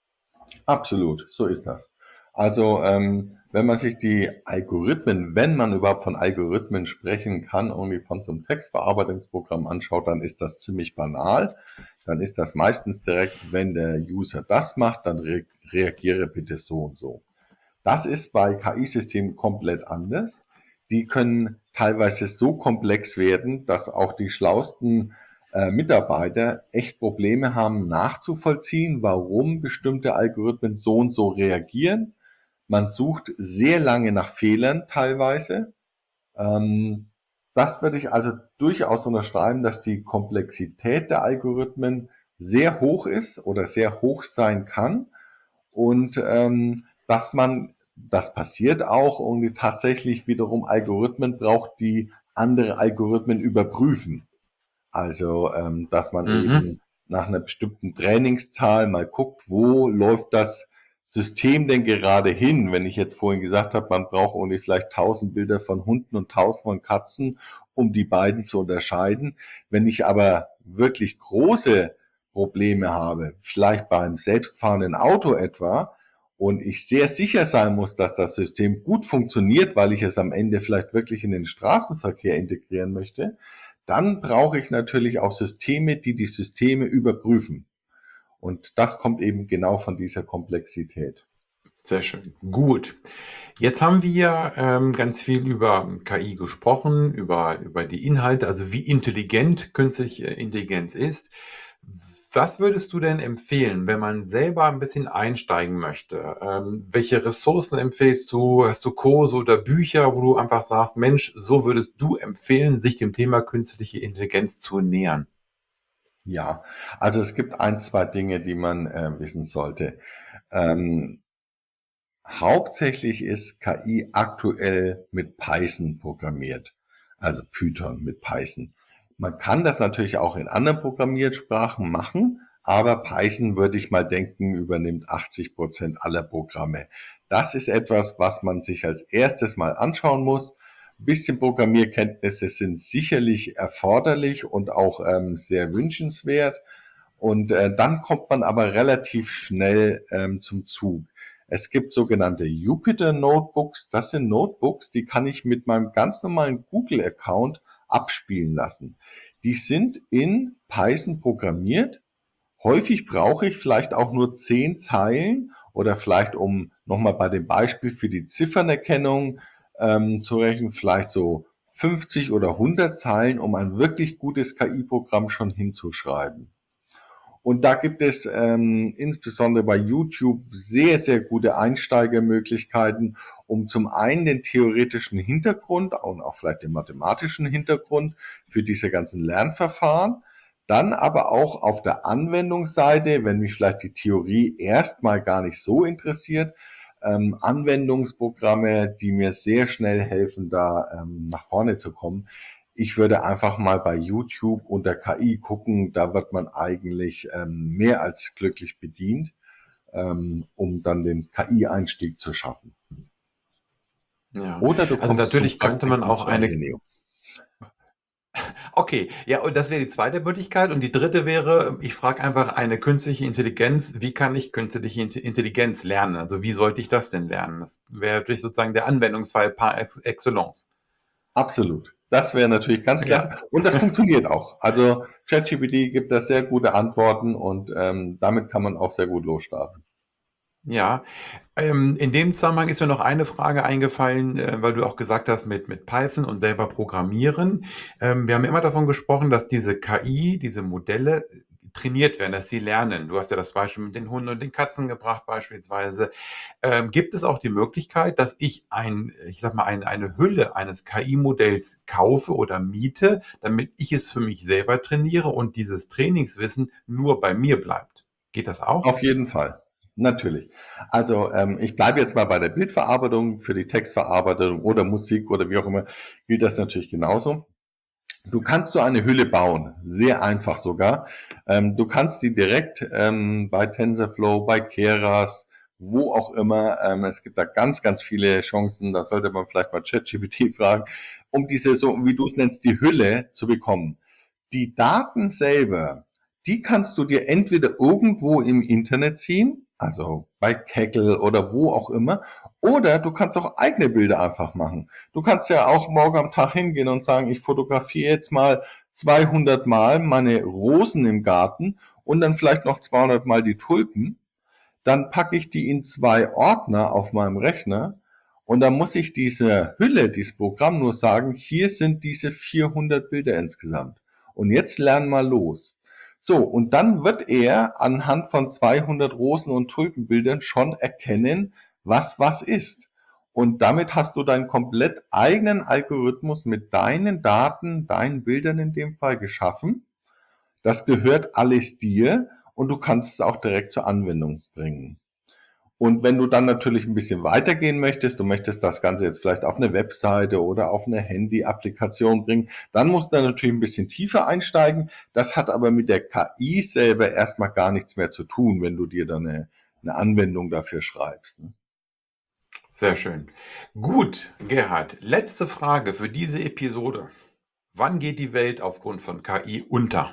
Absolut, so ist das. Also ähm, wenn man sich die Algorithmen, wenn man überhaupt von Algorithmen sprechen kann, irgendwie von so einem Textverarbeitungsprogramm anschaut, dann ist das ziemlich banal. Dann ist das meistens direkt, wenn der User das macht, dann re reagiere bitte so und so. Das ist bei K I-Systemen komplett anders. Die können teilweise so komplex werden, dass auch die schlausten äh, Mitarbeiter echt Probleme haben, nachzuvollziehen, warum bestimmte Algorithmen so und so reagieren. Man sucht sehr lange nach Fehlern teilweise. Ähm, das würde ich also durchaus unterschreiben, dass die Komplexität der Algorithmen sehr hoch ist oder sehr hoch sein kann und ähm, dass man, das passiert auch, irgendwie tatsächlich wiederum Algorithmen braucht, die andere Algorithmen überprüfen. Also, ähm, dass man Mhm. eben nach einer bestimmten Trainingszahl mal guckt, wo läuft das System denn gerade hin? Wenn ich jetzt vorhin gesagt habe, man braucht irgendwie vielleicht tausend Bilder von Hunden und tausend von Katzen, um die beiden zu unterscheiden. Wenn ich aber wirklich große Probleme habe, vielleicht beim selbstfahrenden Auto etwa, und ich sehr sicher sein muss, dass das System gut funktioniert, weil ich es am Ende vielleicht wirklich in den Straßenverkehr integrieren möchte, dann brauche ich natürlich auch Systeme, die die Systeme überprüfen. Und das kommt eben genau von dieser Komplexität. Sehr schön. Gut. Jetzt haben wir ähm, ganz viel über K I gesprochen, über, über die Inhalte, also wie intelligent künstliche Intelligenz ist. Was würdest du denn empfehlen, wenn man selber ein bisschen einsteigen möchte? Ähm, welche Ressourcen empfehlst du? Hast du Kurse oder Bücher, wo du einfach sagst, Mensch, so würdest du empfehlen, sich dem Thema künstliche Intelligenz zu nähern? Ja, also es gibt ein, zwei Dinge, die man äh, wissen sollte. Ähm, Hauptsächlich ist K I aktuell mit Python programmiert, also Python mit Python. Man kann das natürlich auch in anderen Programmiersprachen machen, aber Python, würde ich mal denken, übernimmt achtzig Prozent aller Programme. Das ist etwas, was man sich als erstes mal anschauen muss. Ein bisschen Programmierkenntnisse sind sicherlich erforderlich und auch ähm, sehr wünschenswert. Und äh, dann kommt man aber relativ schnell ähm, zum Zug. Es gibt sogenannte Jupyter Notebooks. Das sind Notebooks, die kann ich mit meinem ganz normalen Google-Account abspielen lassen. Die sind in Python programmiert. Häufig brauche ich vielleicht auch nur zehn Zeilen oder vielleicht, um nochmal bei dem Beispiel für die Ziffernerkennung ähm, zu rechnen, vielleicht so fünfzig oder hundert Zeilen, um ein wirklich gutes K I-Programm schon hinzuschreiben. Und da gibt es ähm, insbesondere bei YouTube sehr, sehr gute Einsteigermöglichkeiten, um zum einen den theoretischen Hintergrund und auch vielleicht den mathematischen Hintergrund für diese ganzen Lernverfahren, dann aber auch auf der Anwendungsseite, wenn mich vielleicht die Theorie erstmal gar nicht so interessiert, ähm, Anwendungsprogramme, die mir sehr schnell helfen, da ähm, nach vorne zu kommen. Ich würde einfach mal bei YouTube unter K I gucken, da wird man eigentlich ähm, mehr als glücklich bedient, ähm, um dann den K I-Einstieg zu schaffen. Ja, Oder du also kommst zum natürlich könnte man Praktikum auch zur eine Engineer. okay, ja, und das wäre die zweite Möglichkeit. Und die dritte wäre, ich frage einfach eine künstliche Intelligenz, wie kann ich künstliche Inte- Intelligenz lernen? Also wie sollte ich das denn lernen? Das wäre natürlich sozusagen der Anwendungsfall par ex- excellence. Absolut. Das wäre natürlich ganz klasse. Ja, Und das funktioniert auch. Also ChatGPT gibt da sehr gute Antworten und ähm, damit kann man auch sehr gut losstarten. ja. Ähm, in dem Zusammenhang ist mir noch eine Frage eingefallen, äh, weil du auch gesagt hast, mit, mit Python und selber programmieren. Ähm, wir haben immer davon gesprochen, dass diese K I, diese Modelle äh, trainiert werden, dass sie lernen. Du hast ja das Beispiel mit den Hunden und den Katzen gebracht beispielsweise. Ähm, gibt es auch die Möglichkeit, dass ich ein, ich sag mal, ein, eine Hülle eines K I-Modells kaufe oder miete, damit ich es für mich selber trainiere und dieses Trainingswissen nur bei mir bleibt? Geht das auch? Auf jeden Fall. Natürlich. Also ähm, ich bleibe jetzt mal bei der Bildverarbeitung. Für die Textverarbeitung oder Musik oder wie auch immer gilt das natürlich genauso. Du kannst so eine Hülle bauen, sehr einfach sogar. Ähm, du kannst die direkt ähm, bei TensorFlow, bei Keras, wo auch immer. Ähm, es gibt da ganz, ganz viele Chancen. Da sollte man vielleicht mal ChatGPT fragen, um diese, so wie du es nennst, die Hülle zu bekommen. Die Daten selber, die kannst du dir entweder irgendwo im Internet ziehen, also bei Kaggle oder wo auch immer, oder du kannst auch eigene Bilder einfach machen. Du kannst ja auch morgen am Tag hingehen und sagen, ich fotografiere jetzt mal zweihundert Mal meine Rosen im Garten und dann vielleicht noch zweihundert Mal die Tulpen. Dann packe ich die in zwei Ordner auf meinem Rechner und dann muss ich diese Hülle, dieses Programm nur sagen, hier sind diese vierhundert Bilder insgesamt. Und jetzt lern mal los. So, und dann wird er anhand von zweihundert Rosen- und Tulpenbildern schon erkennen, was was ist. Und damit hast du deinen komplett eigenen Algorithmus mit deinen Daten, deinen Bildern in dem Fall geschaffen. Das gehört alles dir und du kannst es auch direkt zur Anwendung bringen. Und wenn du dann natürlich ein bisschen weitergehen möchtest, du möchtest das Ganze jetzt vielleicht auf eine Webseite oder auf eine Handy-Applikation bringen, dann musst du natürlich ein bisschen tiefer einsteigen. Das hat aber mit der K I selber erstmal gar nichts mehr zu tun, wenn du dir dann eine, eine Anwendung dafür schreibst. Ne? Sehr schön. Gut, Gerhard, letzte Frage für diese Episode. Wann geht die Welt aufgrund von K I unter?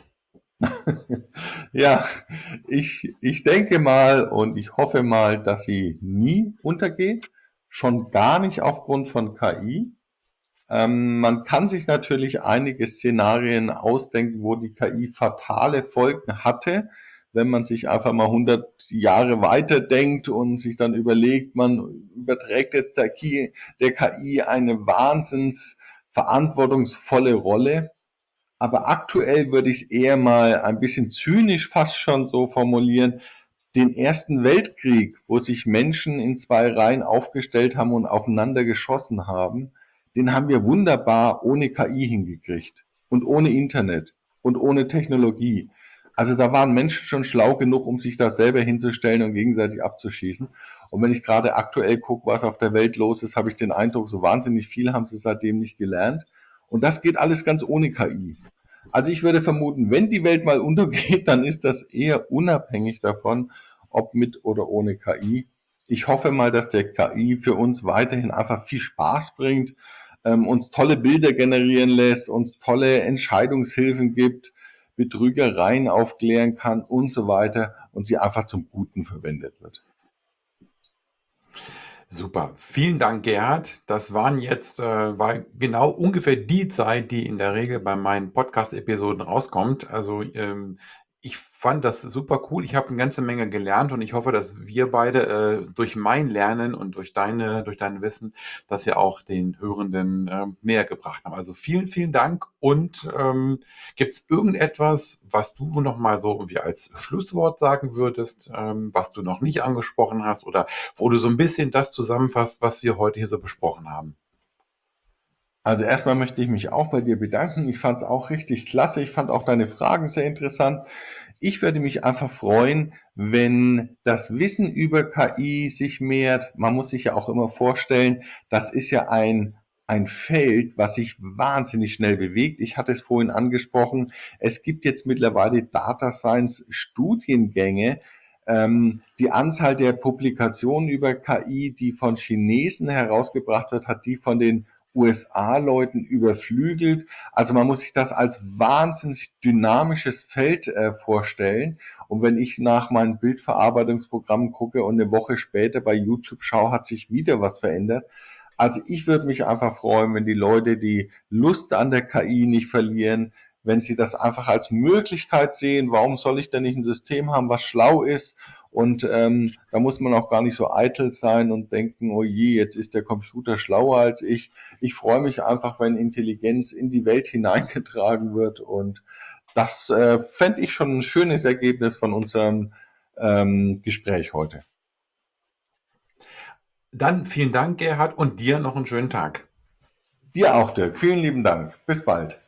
Ja, ich, ich denke mal und ich hoffe mal, dass sie nie untergeht, schon gar nicht aufgrund von K I. Ähm, man kann sich natürlich einige Szenarien ausdenken, wo die K I fatale Folgen hatte, wenn man sich einfach mal hundert Jahre weiterdenkt und sich dann überlegt, man überträgt jetzt der, Ki- der K I eine wahnsinns verantwortungsvolle Rolle. Aber aktuell würde ich es eher mal ein bisschen zynisch fast schon so formulieren. Den Ersten Weltkrieg, wo sich Menschen in zwei Reihen aufgestellt haben und aufeinander geschossen haben, den haben wir wunderbar ohne K I hingekriegt und ohne Internet und ohne Technologie. Also da waren Menschen schon schlau genug, um sich da selber hinzustellen und gegenseitig abzuschießen. Und wenn ich gerade aktuell gucke, was auf der Welt los ist, habe ich den Eindruck, so wahnsinnig viel haben sie seitdem nicht gelernt. Und das geht alles ganz ohne K I. Also ich würde vermuten, wenn die Welt mal untergeht, dann ist das eher unabhängig davon, ob mit oder ohne K I. Ich hoffe mal, dass der K I für uns weiterhin einfach viel Spaß bringt, ähm, uns tolle Bilder generieren lässt, uns tolle Entscheidungshilfen gibt, Betrügereien aufklären kann und so weiter und sie einfach zum Guten verwendet wird. Super. Vielen Dank, Gerhard. Das waren jetzt, äh, war genau ungefähr die Zeit, die in der Regel bei meinen Podcast-Episoden rauskommt. Also, ähm, ich fand das super cool. Ich habe eine ganze Menge gelernt und ich hoffe, dass wir beide, äh, durch mein Lernen und durch deine, durch dein Wissen, dass wir auch den Hörenden, ähm, näher gebracht haben. Also vielen, vielen Dank. Und, ähm, gibt es irgendetwas, was du noch mal so irgendwie als Schlusswort sagen würdest, ähm, was du noch nicht angesprochen hast oder wo du so ein bisschen das zusammenfasst, was wir heute hier so besprochen haben? Also erstmal möchte ich mich auch bei dir bedanken. Ich fand es auch richtig klasse. Ich fand auch deine Fragen sehr interessant. Ich würde mich einfach freuen, wenn das Wissen über K I sich mehrt. Man muss sich ja auch immer vorstellen, das ist ja ein ein Feld, was sich wahnsinnig schnell bewegt. Ich hatte es vorhin angesprochen. Es gibt jetzt mittlerweile Data Science Studiengänge. Ähm, die Anzahl der Publikationen über K I, die von Chinesen herausgebracht wird, hat die von den U S A-Leuten überflügelt. Also man muss sich das als wahnsinnig dynamisches Feld äh, vorstellen. Und wenn ich nach meinen Bildverarbeitungsprogrammen gucke und eine Woche später bei YouTube schaue, hat sich wieder was verändert. Also ich würde mich einfach freuen, wenn die Leute die Lust an der K I nicht verlieren, wenn sie das einfach als Möglichkeit sehen. Warum soll ich denn nicht ein System haben, was schlau ist? Und ähm, da muss man auch gar nicht so eitel sein und denken, oh je, jetzt ist der Computer schlauer als ich. Ich freue mich einfach, wenn Intelligenz in die Welt hineingetragen wird. Und das äh, fände ich schon ein schönes Ergebnis von unserem ähm, Gespräch heute. Dann vielen Dank, Gerhard, und dir noch einen schönen Tag. Dir auch, Dirk. Vielen lieben Dank. Bis bald.